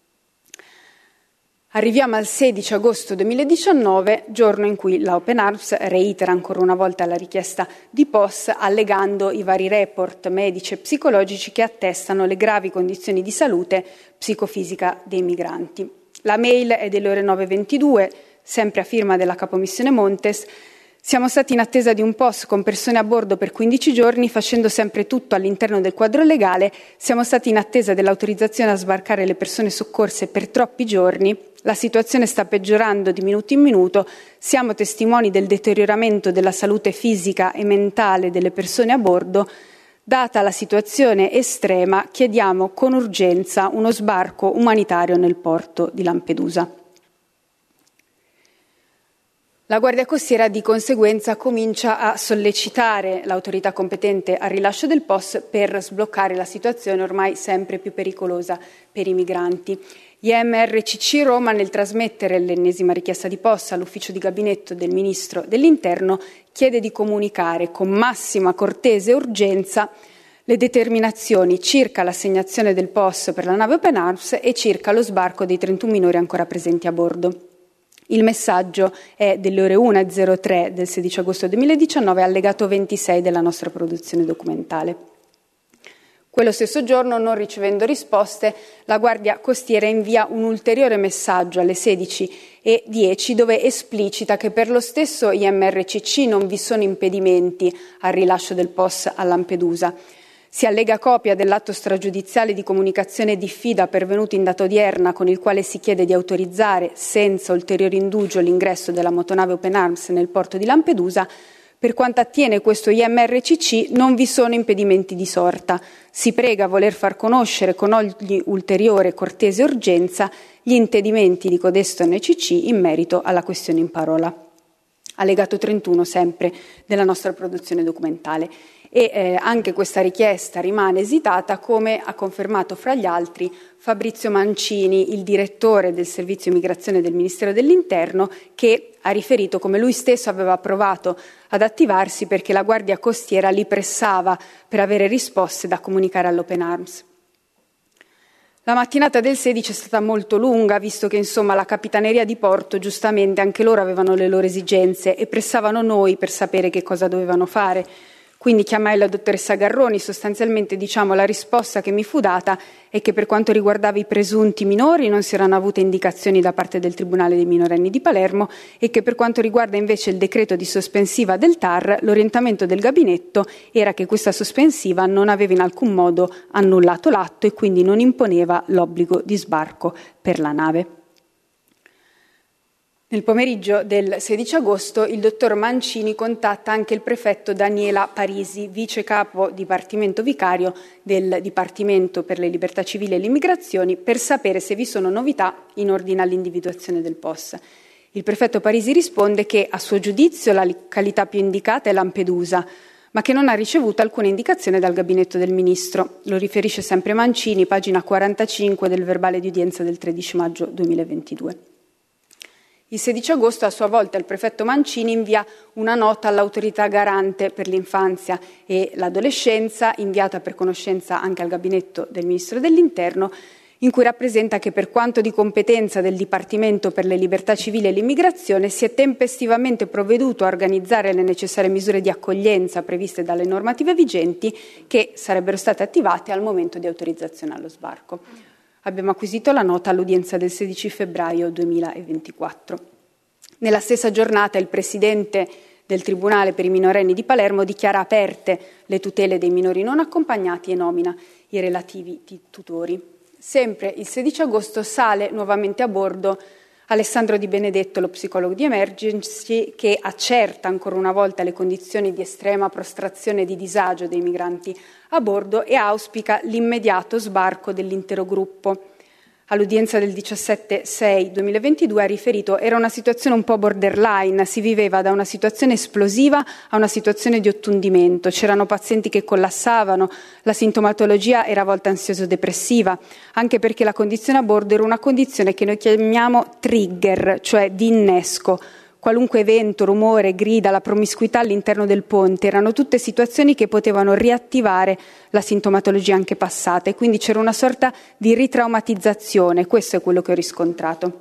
Arriviamo al sedici agosto duemiladiciannove, giorno in cui la Open Arms reitera ancora una volta la richiesta di P O S, allegando i vari report medici e psicologici che attestano le gravi condizioni di salute psicofisica dei migranti. La mail è delle ore nove e ventidue, sempre a firma della capomissione Montes. Siamo stati in attesa di un P O S con persone a bordo per quindici giorni, facendo sempre tutto all'interno del quadro legale. Siamo stati in attesa dell'autorizzazione a sbarcare le persone soccorse per troppi giorni. La situazione sta peggiorando di minuto in minuto. Siamo testimoni del deterioramento della salute fisica e mentale delle persone a bordo. Data la situazione estrema, chiediamo con urgenza uno sbarco umanitario nel porto di Lampedusa. La Guardia Costiera di conseguenza comincia a sollecitare l'autorità competente al rilascio del P O S per sbloccare la situazione ormai sempre più pericolosa per i migranti. I M R C C Roma, nel trasmettere l'ennesima richiesta di P O S all'ufficio di gabinetto del Ministro dell'Interno, chiede di comunicare con massima cortese urgenza le determinazioni circa l'assegnazione del P O S per la nave Open Arms e circa lo sbarco dei trentuno minori ancora presenti a bordo. Il messaggio è delle ore una e zero tre del sedici agosto duemiladiciannove, allegato ventisei della nostra produzione documentale. Quello stesso giorno, non ricevendo risposte, la Guardia Costiera invia un ulteriore messaggio alle sedici e dieci dove esplicita che per lo stesso I M R C C non vi sono impedimenti al rilascio del P O S a Lampedusa. Si allega copia dell'atto stragiudiziale di comunicazione diffida pervenuto in data odierna, con il quale si chiede di autorizzare senza ulteriore indugio l'ingresso della motonave Open Arms nel porto di Lampedusa. Per quanto attiene questo I M R C C non vi sono impedimenti di sorta. Si prega a voler far conoscere con ogni ulteriore cortese urgenza gli impedimenti di codesto N C C in merito alla questione in parola. Allegato trentuno sempre della nostra produzione documentale. E eh, anche questa richiesta rimane esitata, come ha confermato fra gli altri Fabrizio Mancini, il direttore del servizio immigrazione del Ministero dell'Interno, che ha riferito come lui stesso aveva provato ad attivarsi perché la Guardia Costiera li pressava per avere risposte da comunicare all'Open Arms. La mattinata del sedici è stata molto lunga, visto che insomma la Capitaneria di Porto, giustamente, anche loro avevano le loro esigenze e pressavano noi per sapere che cosa dovevano fare. Quindi chiamai la dottoressa Garroni, sostanzialmente diciamo la risposta che mi fu data è che per quanto riguardava i presunti minori non si erano avute indicazioni da parte del Tribunale dei minorenni di Palermo e che per quanto riguarda invece il decreto di sospensiva del T A R, l'orientamento del gabinetto era che questa sospensiva non aveva in alcun modo annullato l'atto e quindi non imponeva l'obbligo di sbarco per la nave. Nel pomeriggio del sedici agosto il dottor Mancini contatta anche il prefetto Daniela Parisi, vice capo dipartimento vicario del Dipartimento per le Libertà Civili e le Immigrazioni, per sapere se vi sono novità in ordine all'individuazione del P O S. Il prefetto Parisi risponde che a suo giudizio la località più indicata è Lampedusa, ma che non ha ricevuto alcuna indicazione dal gabinetto del ministro. Lo riferisce sempre Mancini, pagina quarantacinque del verbale di udienza del tredici maggio duemilaventidue. Il sedici agosto, a sua volta, il prefetto Mancini invia una nota all'autorità garante per l'infanzia e l'adolescenza, inviata per conoscenza anche al gabinetto del Ministro dell'Interno, in cui rappresenta che per quanto di competenza del Dipartimento per le libertà civili e l'immigrazione si è tempestivamente provveduto a organizzare le necessarie misure di accoglienza previste dalle normative vigenti che sarebbero state attivate al momento di autorizzazione allo sbarco. Abbiamo acquisito la nota all'udienza del sedici febbraio duemilaventiquattro. Nella stessa giornata il presidente del Tribunale per i minorenni di Palermo dichiara aperte le tutele dei minori non accompagnati e nomina i relativi tutori. Sempre il sedici agosto sale nuovamente a bordo Alessandro Di Benedetto, lo psicologo di Emergency, che accerta ancora una volta le condizioni di estrema prostrazione e di disagio dei migranti a bordo e auspica l'immediato sbarco dell'intero gruppo. All'udienza del diciassette sei duemilaventidue ha riferito: era una situazione un po' borderline, si viveva da una situazione esplosiva a una situazione di ottundimento, c'erano pazienti che collassavano, la sintomatologia era a volte ansioso-depressiva, anche perché la condizione a bordo era una condizione che noi chiamiamo trigger, cioè di innesco. Qualunque evento, rumore, grida, la promiscuità all'interno del ponte erano tutte situazioni che potevano riattivare la sintomatologia anche passata e quindi c'era una sorta di ritraumatizzazione, questo è quello che ho riscontrato.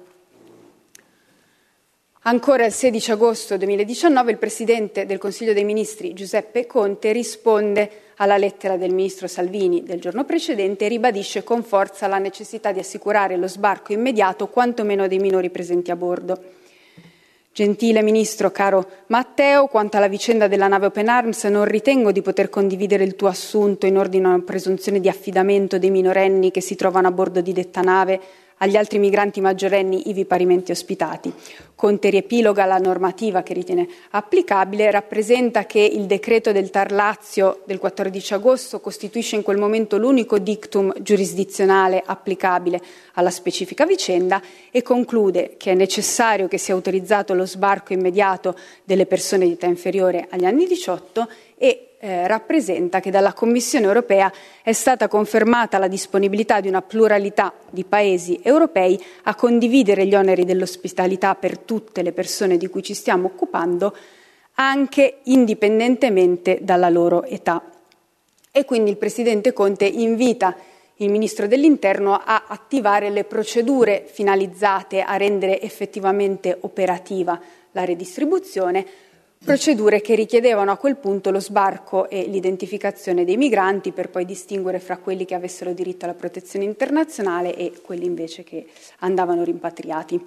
Ancora il sedici agosto duemiladiciannove il Presidente del Consiglio dei Ministri Giuseppe Conte risponde alla lettera del Ministro Salvini del giorno precedente e ribadisce con forza la necessità di assicurare lo sbarco immediato quantomeno dei minori presenti a bordo. Gentile Ministro, caro Matteo, quanto alla vicenda della nave Open Arms non ritengo di poter condividere il tuo assunto in ordine a una presunzione di affidamento dei minorenni che si trovano a bordo di detta nave agli altri migranti maggiorenni ivi parimenti ospitati. Conte riepiloga la normativa che ritiene applicabile, rappresenta che il decreto del Tar Lazio del quattordici agosto costituisce in quel momento l'unico dictum giurisdizionale applicabile alla specifica vicenda e conclude che è necessario che sia autorizzato lo sbarco immediato delle persone di età inferiore agli anni diciotto e Eh, rappresenta che dalla Commissione europea è stata confermata la disponibilità di una pluralità di paesi europei a condividere gli oneri dell'ospitalità per tutte le persone di cui ci stiamo occupando, anche indipendentemente dalla loro età. E quindi il Presidente Conte invita il Ministro dell'Interno a attivare le procedure finalizzate a rendere effettivamente operativa la redistribuzione, procedure che richiedevano a quel punto lo sbarco e l'identificazione dei migranti per poi distinguere fra quelli che avessero diritto alla protezione internazionale e quelli invece che andavano rimpatriati.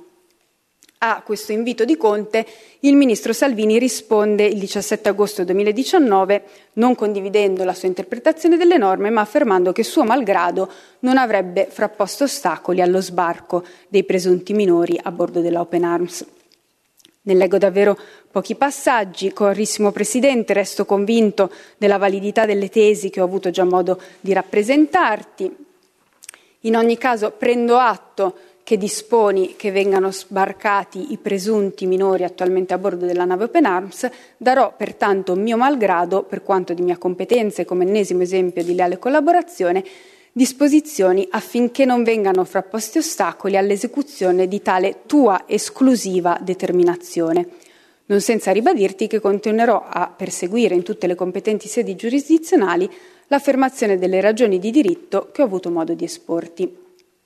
A questo invito di Conte il Ministro Salvini risponde il diciassette agosto duemiladiciannove non condividendo la sua interpretazione delle norme ma affermando che suo malgrado non avrebbe frapposto ostacoli allo sbarco dei presunti minori a bordo della Open Arms. Ne leggo davvero pochi passaggi. Carissimo Presidente, resto convinto della validità delle tesi che ho avuto già modo di rappresentarti. In ogni caso prendo atto che disponi che vengano sbarcati i presunti minori attualmente a bordo della nave Open Arms. Darò pertanto mio malgrado, per quanto di mia competenza e come ennesimo esempio di leale collaborazione, disposizioni affinché non vengano frapposti ostacoli all'esecuzione di tale tua esclusiva determinazione, non senza ribadirti che continuerò a perseguire in tutte le competenti sedi giurisdizionali l'affermazione delle ragioni di diritto che ho avuto modo di esporti.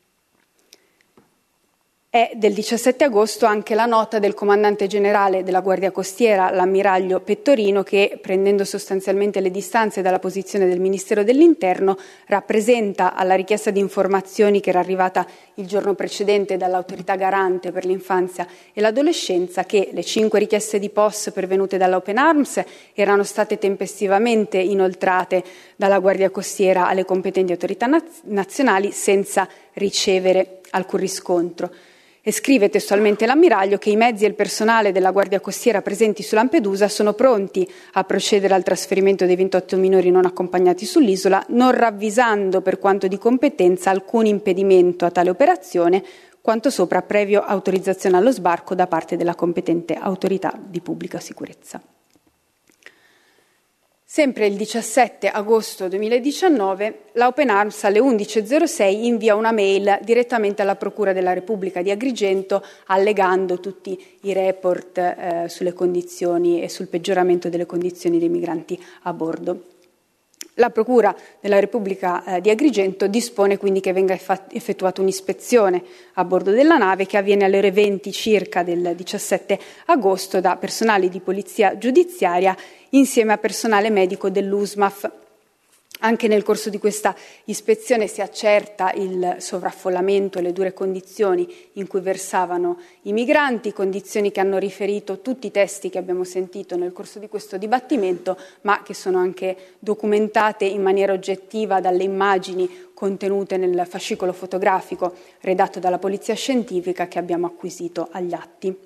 È del diciassette agosto anche la nota del comandante generale della Guardia Costiera, l'ammiraglio Pettorino, che, prendendo sostanzialmente le distanze dalla posizione del Ministero dell'Interno, rappresenta alla richiesta di informazioni che era arrivata il giorno precedente dall'autorità garante per l'infanzia e l'adolescenza che le cinque richieste di P O S pervenute dalla Open Arms erano state tempestivamente inoltrate dalla Guardia Costiera alle competenti autorità naz- nazionali senza ricevere alcun riscontro. E scrive testualmente l'ammiraglio che i mezzi e il personale della Guardia Costiera presenti su Lampedusa sono pronti a procedere al trasferimento dei ventotto minori non accompagnati sull'isola, non ravvisando per quanto di competenza alcun impedimento a tale operazione, quanto sopra previo autorizzazione allo sbarco da parte della competente autorità di pubblica sicurezza. Sempre il diciassette agosto duemiladiciannove, la Open Arms alle undici e zero sei invia una mail direttamente alla Procura della Repubblica di Agrigento allegando tutti i report eh, sulle condizioni e sul peggioramento delle condizioni dei migranti a bordo. La Procura della Repubblica eh, di Agrigento dispone quindi che venga effettuata un'ispezione a bordo della nave che avviene alle ore venti circa del diciassette agosto da personale di polizia giudiziaria insieme a personale medico dell'U S M A F. Anche nel corso di questa ispezione si accerta il sovraffollamento e le dure condizioni in cui versavano i migranti, condizioni che hanno riferito tutti i testi che abbiamo sentito nel corso di questo dibattimento, ma che sono anche documentate in maniera oggettiva dalle immagini contenute nel fascicolo fotografico redatto dalla Polizia Scientifica che abbiamo acquisito agli atti.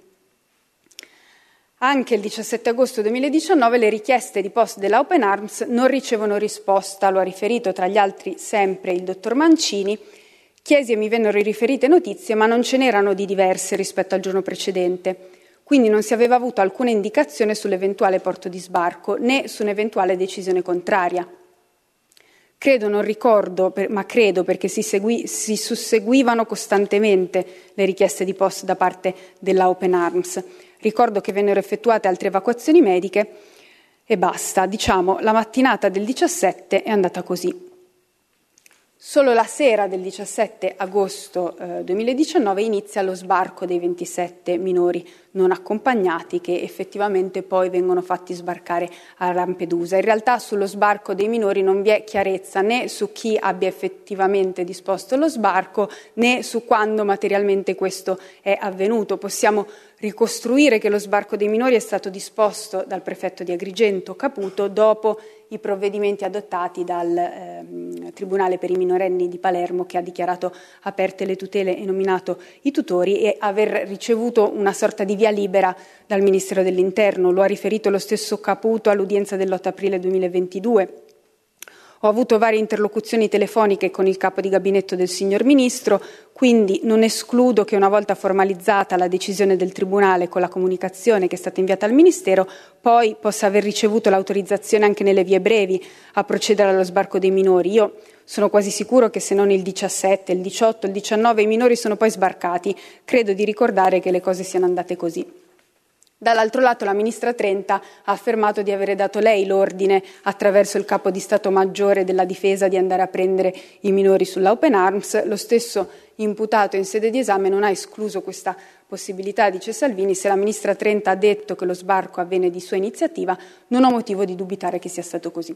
Anche il diciassette agosto duemiladiciannove le richieste di post della Open Arms non ricevono risposta, lo ha riferito tra gli altri sempre il dottor Mancini. Chiesi e mi vennero riferite notizie, ma non ce n'erano di diverse rispetto al giorno precedente. Quindi non si aveva avuto alcuna indicazione sull'eventuale porto di sbarco né su un'eventuale decisione contraria. Credo, non ricordo, ma credo perché si, segui, si susseguivano costantemente le richieste di post da parte della Open Arms. Ricordo che vennero effettuate altre evacuazioni mediche e basta. Diciamo, la mattinata del diciassette è andata così. Solo la sera del diciassette agosto eh, duemiladiciannove inizia lo sbarco dei ventisette minori non accompagnati che effettivamente poi vengono fatti sbarcare a Lampedusa. In realtà sullo sbarco dei minori non vi è chiarezza né su chi abbia effettivamente disposto lo sbarco né su quando materialmente questo è avvenuto. Possiamo ricostruire che lo sbarco dei minori è stato disposto dal prefetto di Agrigento Caputo dopo i provvedimenti adottati dal eh, Tribunale per i minorenni di Palermo che ha dichiarato aperte le tutele e nominato i tutori e aver ricevuto una sorta di via libera dal Ministero dell'Interno. Lo ha riferito lo stesso Caputo all'udienza dell'otto aprile duemilaventidue. Ho avuto varie interlocuzioni telefoniche con il capo di gabinetto del signor Ministro, quindi non escludo che una volta formalizzata la decisione del Tribunale con la comunicazione che è stata inviata al Ministero, poi possa aver ricevuto l'autorizzazione anche nelle vie brevi a procedere allo sbarco dei minori. Io sono quasi sicuro che se non il diciassette, il diciotto, il diciannove i minori sono poi sbarcati. Credo di ricordare che le cose siano andate così. Dall'altro lato la ministra Trenta ha affermato di avere dato lei l'ordine attraverso il capo di Stato Maggiore della Difesa di andare a prendere i minori sulla Open Arms. Lo stesso imputato in sede di esame non ha escluso questa possibilità, dice Salvini. Se la ministra Trenta ha detto che lo sbarco avvenne di sua iniziativa, non ho motivo di dubitare che sia stato così.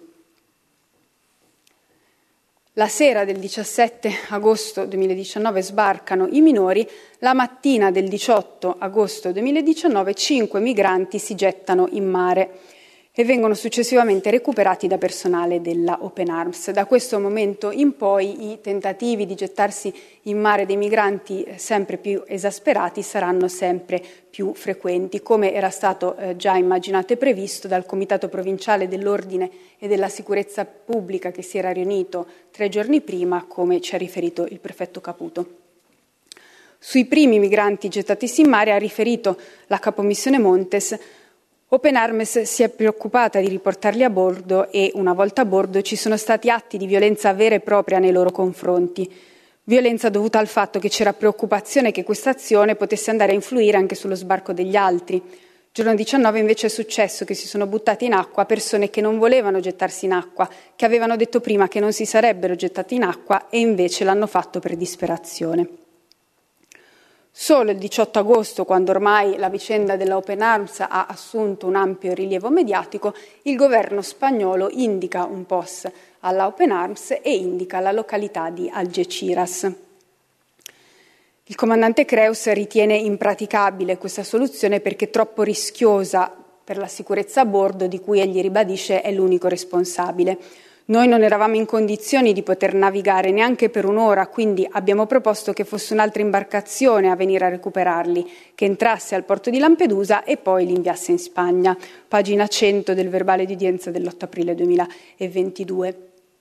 La sera del diciassette agosto duemiladiciannove sbarcano i minori, la mattina del diciotto agosto duemiladiciannove cinque migranti si gettano in mare e vengono successivamente recuperati da personale della Open Arms. Da questo momento in poi i tentativi di gettarsi in mare dei migranti sempre più esasperati saranno sempre più frequenti, come era stato eh, già immaginato e previsto dal Comitato Provinciale dell'Ordine e della Sicurezza Pubblica che si era riunito tre giorni prima, come ci ha riferito il prefetto Caputo. Sui primi migranti gettatisi in mare ha riferito la capomissione Montes. Open Arms si è preoccupata di riportarli a bordo e, una volta a bordo, ci sono stati atti di violenza vera e propria nei loro confronti. Violenza dovuta al fatto che c'era preoccupazione che questa azione potesse andare a influire anche sullo sbarco degli altri. Giorno diciannove invece è successo che si sono buttate in acqua persone che non volevano gettarsi in acqua, che avevano detto prima che non si sarebbero gettate in acqua e invece l'hanno fatto per disperazione. Solo il diciotto agosto, quando ormai la vicenda della Open Arms ha assunto un ampio rilievo mediatico, il governo spagnolo indica un post alla Open Arms e indica la località di Algeciras. Il comandante Creus ritiene impraticabile questa soluzione perché troppo rischiosa per la sicurezza a bordo, di cui egli ribadisce è l'unico responsabile. Noi non eravamo in condizioni di poter navigare neanche per un'ora, quindi abbiamo proposto che fosse un'altra imbarcazione a venire a recuperarli, che entrasse al porto di Lampedusa e poi li inviasse in Spagna. Pagina cento del verbale di udienza dell'otto aprile duemilaventidue.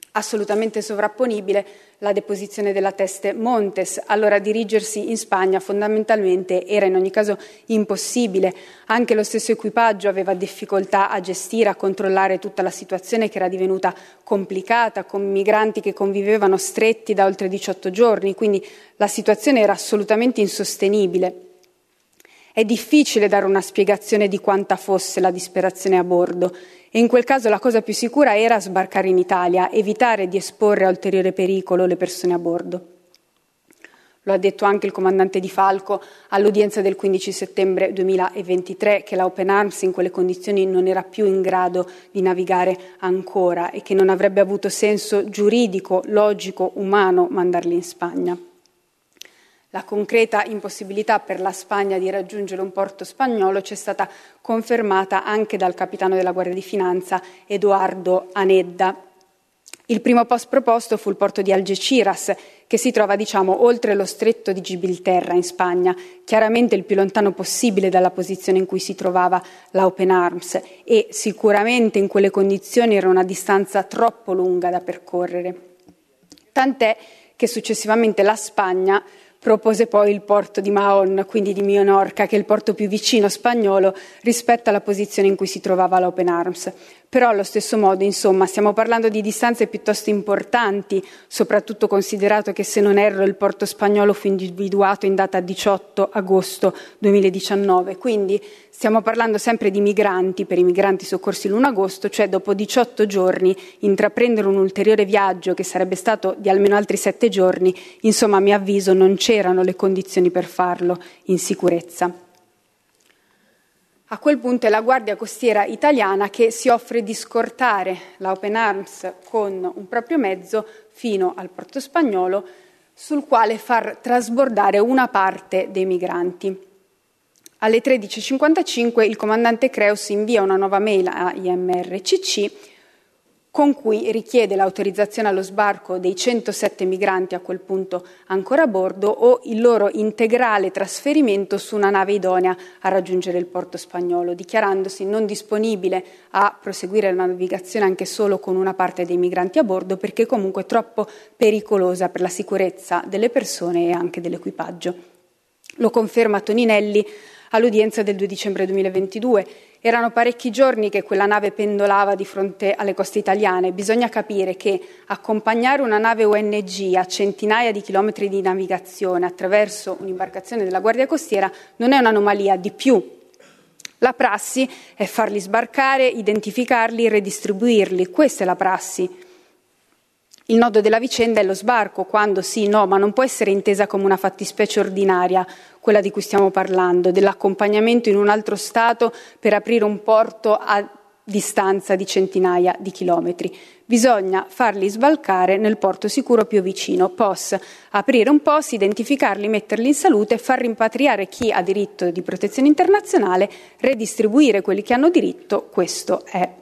assolutamente sovrapponibile la deposizione della Teste Montes. Allora dirigersi in Spagna fondamentalmente era in ogni caso impossibile. Anche lo stesso equipaggio aveva difficoltà a gestire, a controllare tutta la situazione, che era divenuta complicata, con migranti che convivevano stretti da oltre diciotto giorni, quindi la situazione era assolutamente insostenibile. È difficile dare una spiegazione di quanta fosse la disperazione a bordo, e in quel caso la cosa più sicura era sbarcare in Italia, evitare di esporre a ulteriore pericolo le persone a bordo. Lo ha detto anche il comandante Di Falco all'udienza del quindici settembre duemilaventitré, che la Open Arms in quelle condizioni non era più in grado di navigare ancora e che non avrebbe avuto senso giuridico, logico, umano mandarli in Spagna. La concreta impossibilità per la Spagna di raggiungere un porto spagnolo ci è stata confermata anche dal capitano della Guardia di Finanza Eduardo Anedda. Il primo posto proposto fu il porto di Algeciras, che si trova, diciamo, oltre lo stretto di Gibilterra in Spagna, chiaramente il più lontano possibile dalla posizione in cui si trovava la Open Arms, e sicuramente in quelle condizioni era una distanza troppo lunga da percorrere. Tant'è che successivamente la Spagna propose poi il porto di Mahón, quindi di Minorca, che è il porto più vicino spagnolo rispetto alla posizione in cui si trovava l'Open Arms. Però allo stesso modo, insomma, stiamo parlando di distanze piuttosto importanti, soprattutto considerato che, se non erro, il porto spagnolo fu individuato in data diciotto agosto duemiladiciannove. Quindi stiamo parlando sempre di migranti, per i migranti soccorsi l'primo agosto, cioè dopo diciotto giorni intraprendere un ulteriore viaggio che sarebbe stato di almeno altri sette giorni, insomma, a mio avviso non c'erano le condizioni per farlo in sicurezza. A quel punto è la Guardia Costiera italiana che si offre di scortare la Open Arms con un proprio mezzo fino al porto spagnolo, sul quale far trasbordare una parte dei migranti. Alle tredici e cinquantacinque il comandante Creus invia una nuova mail a I M R C C con cui richiede l'autorizzazione allo sbarco dei centosette migranti a quel punto ancora a bordo o il loro integrale trasferimento su una nave idonea a raggiungere il porto spagnolo, dichiarandosi non disponibile a proseguire la navigazione anche solo con una parte dei migranti a bordo, perché comunque troppo pericolosa per la sicurezza delle persone e anche dell'equipaggio. Lo conferma Toninelli all'udienza del due dicembre duemilaventidue. Erano parecchi giorni che quella nave pendolava di fronte alle coste italiane. Bisogna capire che accompagnare una nave O N G a centinaia di chilometri di navigazione attraverso un'imbarcazione della Guardia Costiera non è un'anomalia, di più. La prassi è farli sbarcare, identificarli, redistribuirli. Questa è la prassi. Il nodo della vicenda è lo sbarco, quando sì, no, ma non può essere intesa come una fattispecie ordinaria, quella di cui stiamo parlando, dell'accompagnamento in un altro Stato per aprire un porto a distanza di centinaia di chilometri. Bisogna farli sbarcare nel porto sicuro più vicino, P O S, aprire un P O S, identificarli, metterli in salute, far rimpatriare chi ha diritto di protezione internazionale, redistribuire quelli che hanno diritto, questo è.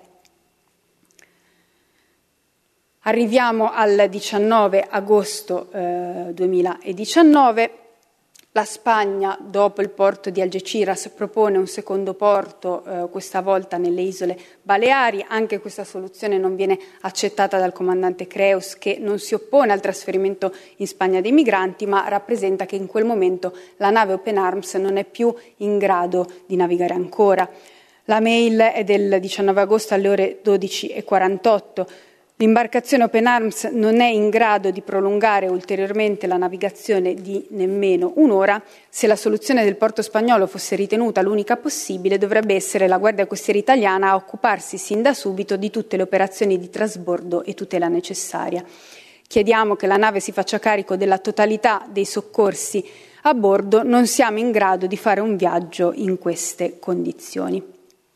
Arriviamo al diciannove agosto eh, duemiladiciannove, la Spagna, dopo il porto di Algeciras, propone un secondo porto, eh, questa volta nelle isole Baleari. Anche questa soluzione non viene accettata dal comandante Creus, che non si oppone al trasferimento in Spagna dei migranti, ma rappresenta che in quel momento la nave Open Arms non è più in grado di navigare ancora. La mail è del diciannove agosto alle ore dodici e quarantotto. L'imbarcazione Open Arms non è in grado di prolungare ulteriormente la navigazione di nemmeno un'ora. Se la soluzione del porto spagnolo fosse ritenuta l'unica possibile, dovrebbe essere la Guardia Costiera italiana a occuparsi sin da subito di tutte le operazioni di trasbordo e tutela necessaria. Chiediamo che la nave si faccia carico della totalità dei soccorsi a bordo. Non siamo in grado di fare un viaggio in queste condizioni.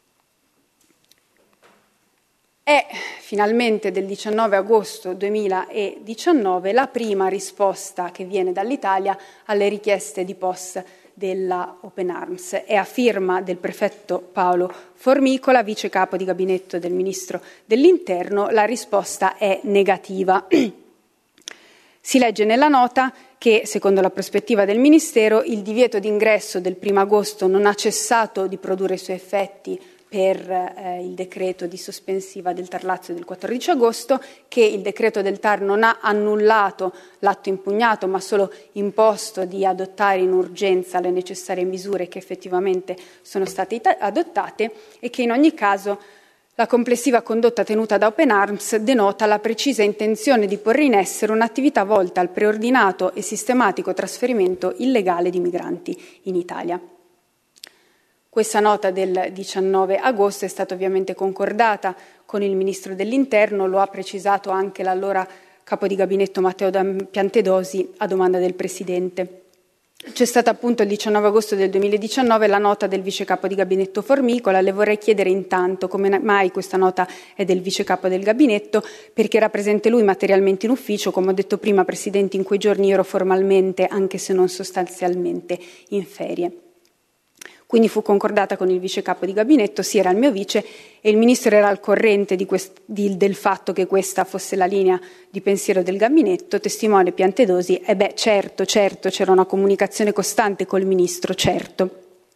È finalmente del diciannove agosto duemiladiciannove la prima risposta che viene dall'Italia alle richieste di P O S della Open Arms. È a firma del prefetto Paolo Formicola, vice capo di gabinetto del Ministro dell'Interno. La risposta è negativa. Si legge nella nota che, secondo la prospettiva del Ministero, il divieto d'ingresso del primo agosto non ha cessato di produrre i suoi effetti per eh, il decreto di sospensiva del TAR Lazio del quattordici agosto, che il decreto del TAR non ha annullato l'atto impugnato, ma solo imposto di adottare in urgenza le necessarie misure che effettivamente sono state adottate, e che in ogni caso la complessiva condotta tenuta da Open Arms denota la precisa intenzione di porre in essere un'attività volta al preordinato e sistematico trasferimento illegale di migranti in Italia. Questa nota del diciannove agosto è stata ovviamente concordata con il Ministro dell'Interno, lo ha precisato anche l'allora capo di gabinetto Matteo Piantedosi a domanda del Presidente. C'è stata appunto il diciannove agosto del duemiladiciannove la nota del vice capo di gabinetto Formicola. Le vorrei chiedere intanto come mai questa nota è del vice capo del gabinetto, perché era presente lui materialmente in ufficio. Come ho detto prima, Presidente, in quei giorni ero formalmente, anche se non sostanzialmente, in ferie. Quindi fu concordata con il vice capo di gabinetto, sì, era il mio vice, e il ministro era al corrente di quest- di, del fatto che questa fosse la linea di pensiero del gabinetto. Testimone Piantedosi, e eh beh, certo, certo, c'era una comunicazione costante col ministro, certo.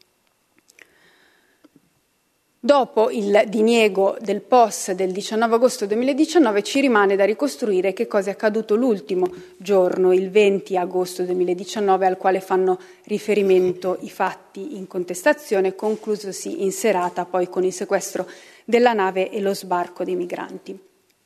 Dopo il diniego del P O S del diciannove agosto duemiladiciannove ci rimane da ricostruire che cosa è accaduto l'ultimo giorno, il venti agosto duemiladiciannove, al quale fanno riferimento i fatti in contestazione, conclusosi in serata poi con il sequestro della nave e lo sbarco dei migranti.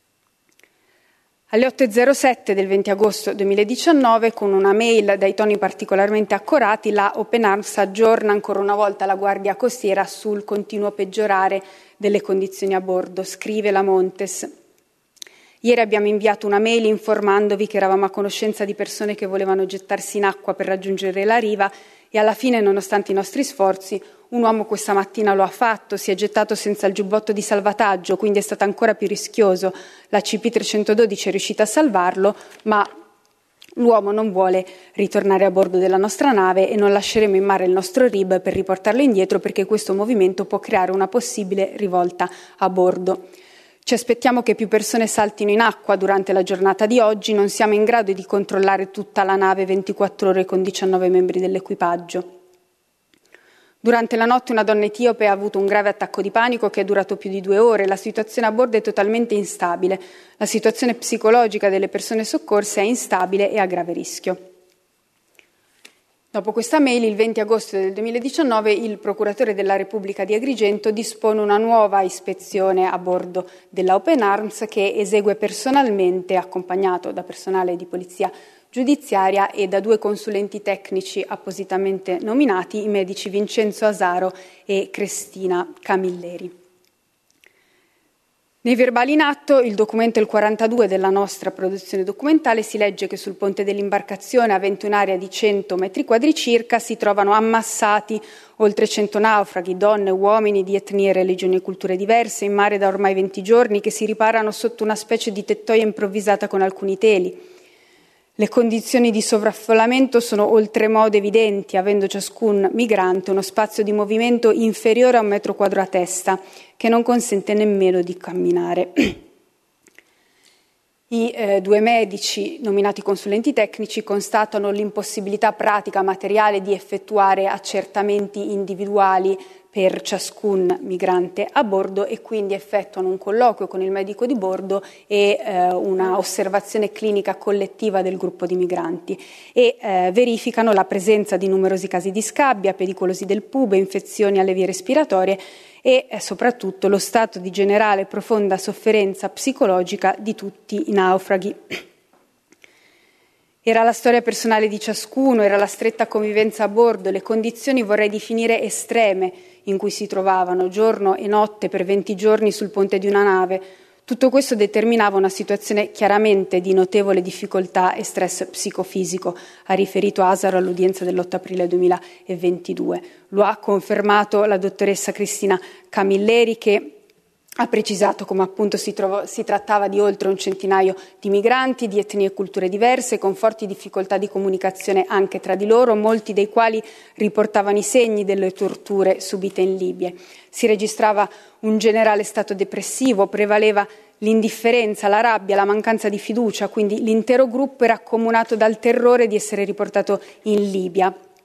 Alle otto e zero sette del venti agosto duemiladiciannove, con una mail dai toni particolarmente accorati, la Open Arms aggiorna ancora una volta la Guardia Costiera sul continuo peggiorare delle condizioni a bordo. Scrive la Montes: ieri abbiamo inviato una mail informandovi che eravamo a conoscenza di persone che volevano gettarsi in acqua per raggiungere la riva, e alla fine, nonostante i nostri sforzi, un uomo questa mattina lo ha fatto, si è gettato senza il giubbotto di salvataggio, quindi è stato ancora più rischioso. La C P trecentododici è riuscita a salvarlo, ma l'uomo non vuole ritornare a bordo della nostra nave e non lasceremo in mare il nostro R I B per riportarlo indietro, perché questo movimento può creare una possibile rivolta a bordo. Ci aspettiamo che più persone saltino in acqua durante la giornata di oggi, non siamo in grado di controllare tutta la nave ventiquattro ore con diciannove membri dell'equipaggio. Durante la notte una donna etiope ha avuto un grave attacco di panico che è durato più di due ore. La situazione a bordo è totalmente instabile. La situazione psicologica delle persone soccorse è instabile e a grave rischio. Dopo questa mail, il venti agosto del duemiladiciannove, il procuratore della Repubblica di Agrigento dispone una nuova ispezione a bordo della Open Arms, che esegue personalmente, accompagnato da personale di polizia giudiziaria e da due consulenti tecnici appositamente nominati, i medici Vincenzo Asaro e Cristina Camilleri. Nei verbali in atto, il documento è il quarantadue della nostra produzione documentale, si legge che sul ponte dell'imbarcazione, avente un'area di cento metri quadri circa, si trovano ammassati oltre cento naufraghi, donne, uomini di etnie, religioni e culture diverse, in mare da ormai venti giorni, che si riparano sotto una specie di tettoia improvvisata con alcuni teli. Le condizioni di sovraffollamento sono oltremodo evidenti, avendo ciascun migrante uno spazio di movimento inferiore a un metro quadro a testa, che non consente nemmeno di camminare. I eh, due medici nominati consulenti tecnici constatano l'impossibilità pratica materiale di effettuare accertamenti individuali per ciascun migrante a bordo, e quindi effettuano un colloquio con il medico di bordo e eh, una osservazione clinica collettiva del gruppo di migranti, e eh, verificano la presenza di numerosi casi di scabbia, pedicolosi del pube, infezioni alle vie respiratorie e eh, soprattutto lo stato di generale profonda sofferenza psicologica di tutti i naufraghi. Era la storia personale di ciascuno, era la stretta convivenza a bordo, le condizioni, vorrei definire estreme, in cui si trovavano giorno e notte per venti giorni sul ponte di una nave. Tutto questo determinava una situazione chiaramente di notevole difficoltà e stress psicofisico, ha riferito Asaro all'udienza dell'otto aprile duemilaventidue. Lo ha confermato la dottoressa Cristina Camilleri, che ha precisato come appunto si, trovò, si trattava di oltre un centinaio di migranti di etnie e culture diverse, con forti difficoltà di comunicazione anche tra di loro, molti dei quali riportavano i segni delle torture subite in Libia. Si registrava un generale stato depressivo, prevaleva l'indifferenza, la rabbia, la mancanza di fiducia, quindi l'intero gruppo era accomunato dal terrore di essere riportato in Libia.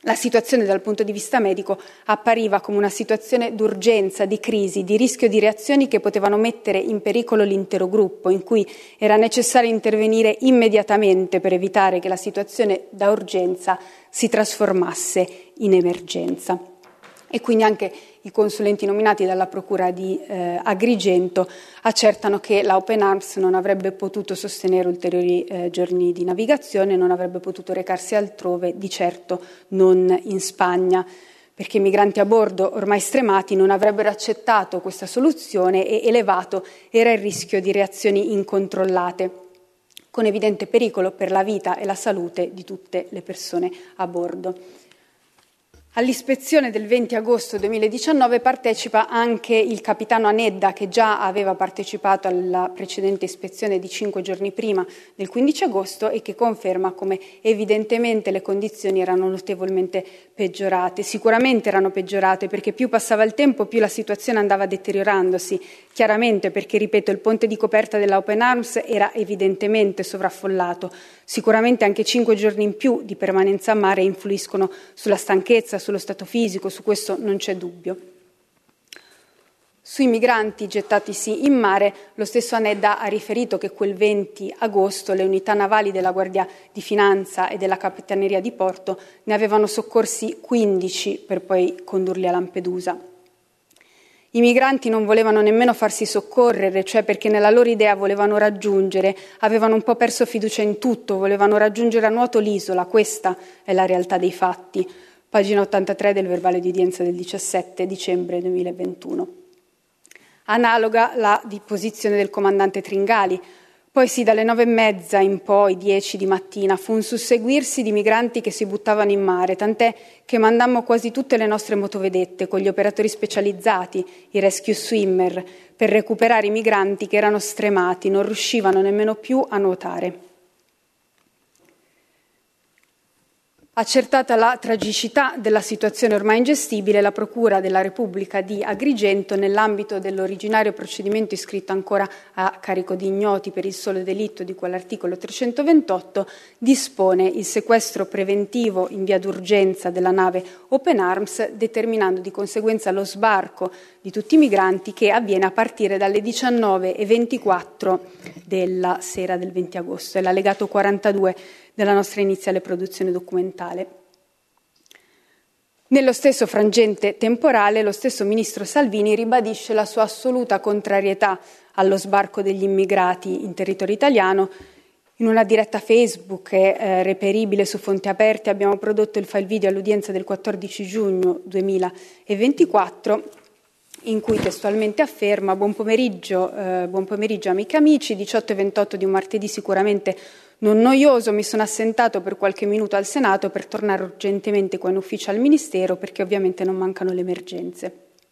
La situazione dal punto di vista medico appariva come una situazione d'urgenza, di crisi, di rischio di reazioni che potevano mettere in pericolo l'intero gruppo, in cui era necessario intervenire immediatamente per evitare che la situazione da urgenza si trasformasse in emergenza. E quindi anche i consulenti nominati dalla Procura di eh, Agrigento accertano che la Open Arms non avrebbe potuto sostenere ulteriori eh, giorni di navigazione, non avrebbe potuto recarsi altrove, di certo non in Spagna, perché i migranti a bordo, ormai stremati, non avrebbero accettato questa soluzione e elevato era il rischio di reazioni incontrollate, con evidente pericolo per la vita e la salute di tutte le persone a bordo. All'ispezione del venti agosto duemiladiciannove partecipa anche il capitano Anedda, che già aveva partecipato alla precedente ispezione di cinque giorni prima, del quindici agosto, e che conferma come evidentemente le condizioni erano notevolmente peggiorate. Sicuramente erano peggiorate perché più passava il tempo, più la situazione andava deteriorandosi. Chiaramente perché, ripeto, il ponte di coperta della Open Arms era evidentemente sovraffollato. Sicuramente anche cinque giorni in più di permanenza a mare influiscono sulla stanchezza, sullo stato fisico, su questo non c'è dubbio. Sui migranti gettatisi in mare, lo stesso Anedda ha riferito che quel venti agosto le unità navali della Guardia di Finanza e della Capitaneria di Porto ne avevano soccorsi quindici per poi condurli a Lampedusa. I migranti non volevano nemmeno farsi soccorrere, cioè perché nella loro idea volevano raggiungere, avevano un po' perso fiducia in tutto, volevano raggiungere a nuoto l'isola, questa è la realtà dei fatti. Pagina ottantatré del verbale di udienza del diciassette dicembre duemilaventuno. Analoga la disposizione del comandante Tringali. Poi sì, dalle nove e mezza in poi, dieci di mattina, fu un susseguirsi di migranti che si buttavano in mare, tant'è che mandammo quasi tutte le nostre motovedette con gli operatori specializzati, i rescue swimmer, per recuperare i migranti che erano stremati, non riuscivano nemmeno più a nuotare. Accertata la tragicità della situazione ormai ingestibile, la Procura della Repubblica di Agrigento, nell'ambito dell'originario procedimento iscritto ancora a carico di ignoti per il solo delitto di quell'articolo trecentoventotto, dispone il sequestro preventivo in via d'urgenza della nave Open Arms, determinando di conseguenza lo sbarco di tutti i migranti, che avviene a partire dalle diciannove e ventiquattro della sera del venti agosto. È l'allegato quarantadue della nostra iniziale produzione documentale. Nello stesso frangente temporale, lo stesso ministro Salvini ribadisce la sua assoluta contrarietà allo sbarco degli immigrati in territorio italiano. In una diretta Facebook eh, reperibile su Fonti Aperte abbiamo prodotto il file video all'udienza del quattordici giugno duemilaventiquattro, in cui testualmente afferma: buon pomeriggio, eh, buon pomeriggio amiche e amici, diciotto e ventotto di un martedì sicuramente non noioso, mi sono assentato per qualche minuto al Senato per tornare urgentemente qua in ufficio al Ministero, perché ovviamente non mancano le emergenze.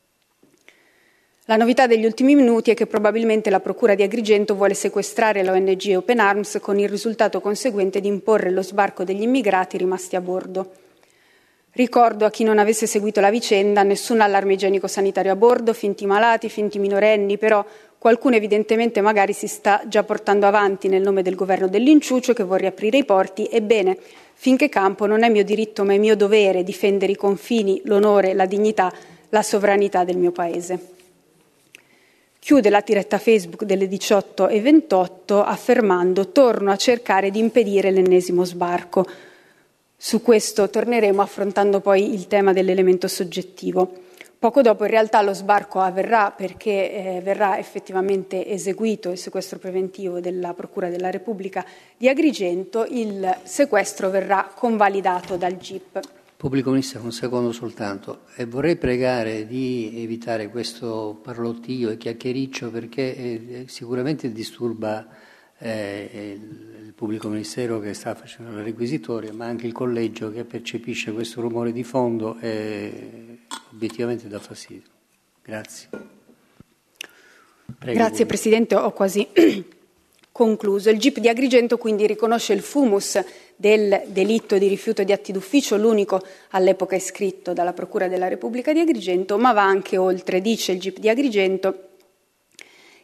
La novità degli ultimi minuti è che probabilmente la Procura di Agrigento vuole sequestrare l'O N G Open Arms, con il risultato conseguente di imporre lo sbarco degli immigrati rimasti a bordo. Ricordo a chi non avesse seguito la vicenda: nessun allarme igienico-sanitario a bordo, finti malati, finti minorenni, però qualcuno evidentemente magari si sta già portando avanti nel nome del governo dell'inciucio che vuol riaprire i porti. Ebbene, finché campo non è mio diritto ma è mio dovere difendere i confini, l'onore, la dignità, la sovranità del mio Paese. Chiude la diretta Facebook delle diciotto e ventotto affermando: torno a cercare di impedire l'ennesimo sbarco. Su questo torneremo affrontando poi il tema dell'elemento soggettivo. Poco dopo in realtà lo sbarco avverrà, perché eh, verrà effettivamente eseguito il sequestro preventivo della Procura della Repubblica di Agrigento, il sequestro verrà convalidato dal G I P. Pubblico Ministero, un secondo soltanto, e vorrei pregare di evitare questo parlottio e chiacchiericcio, perché eh, sicuramente disturba eh, il Pubblico Ministero che sta facendo la requisitoria, ma anche il collegio che percepisce questo rumore di fondo e obiettivamente dà fastidio. Grazie. Prego, Grazie Presidente, ho quasi concluso. Il G I P di Agrigento quindi riconosce il fumus del delitto di rifiuto di atti d'ufficio, l'unico all'epoca iscritto dalla Procura della Repubblica di Agrigento, ma va anche oltre. Dice il G I P di Agrigento: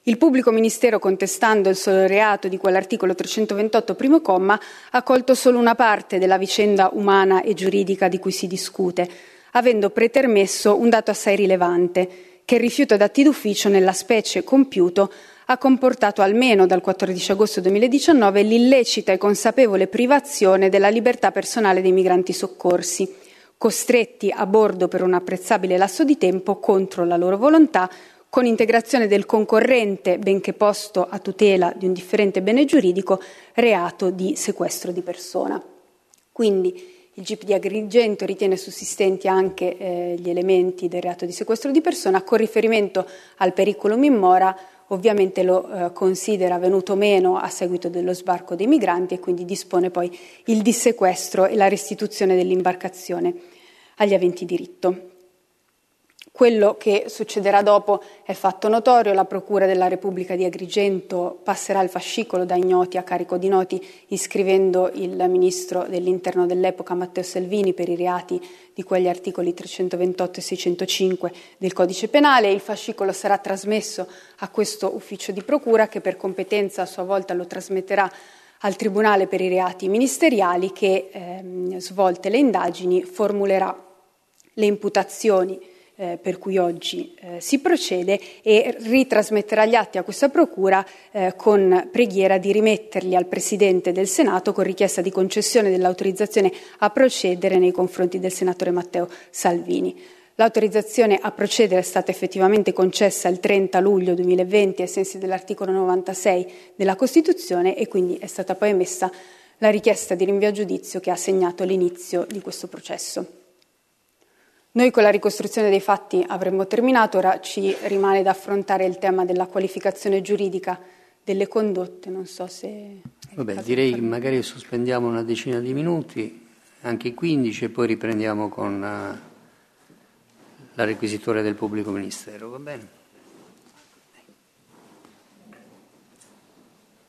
Il pubblico ministero, contestando il solo reato di quell'articolo trecentoventotto primo comma, ha colto solo una parte della vicenda umana e giuridica di cui si discute, avendo pretermesso un dato assai rilevante, che il rifiuto d'atti d'ufficio nella specie compiuto ha comportato almeno dal quattordici agosto duemiladiciannove l'illecita e consapevole privazione della libertà personale dei migranti soccorsi, costretti a bordo per un apprezzabile lasso di tempo contro la loro volontà, con integrazione del concorrente, benché posto a tutela di un differente bene giuridico, reato di sequestro di persona. Quindi il G I P di Agrigento ritiene sussistenti anche eh, gli elementi del reato di sequestro di persona, con riferimento al periculum in mora, ovviamente lo eh, considera venuto meno a seguito dello sbarco dei migranti e quindi dispone poi il dissequestro e la restituzione dell'imbarcazione agli aventi diritto. Quello che succederà dopo è fatto notorio. La Procura della Repubblica di Agrigento passerà il fascicolo da ignoti a carico di noti, iscrivendo il ministro dell'Interno dell'epoca Matteo Salvini per i reati di quegli articoli trecentoventotto e seicentocinque del Codice Penale. Il fascicolo sarà trasmesso a questo ufficio di procura, che per competenza a sua volta lo trasmetterà al Tribunale per i reati ministeriali, che, ehm, svolte le indagini, formulerà le imputazioni Eh, per cui oggi eh, si procede e ritrasmetterà gli atti a questa procura eh, con preghiera di rimetterli al Presidente del Senato con richiesta di concessione dell'autorizzazione a procedere nei confronti del senatore Matteo Salvini. L'autorizzazione a procedere è stata effettivamente concessa il trenta luglio duemilaventi ai sensi dell'articolo novantasei della Costituzione e quindi è stata poi emessa la richiesta di rinvio a giudizio che ha segnato l'inizio di questo processo. Noi con la ricostruzione dei fatti avremmo terminato, ora ci rimane da affrontare il tema della qualificazione giuridica delle condotte, non so se... Vabbè, direi che magari sospendiamo una decina di minuti, anche quindici, e poi riprendiamo con uh, la requisitoria del pubblico ministero, va bene?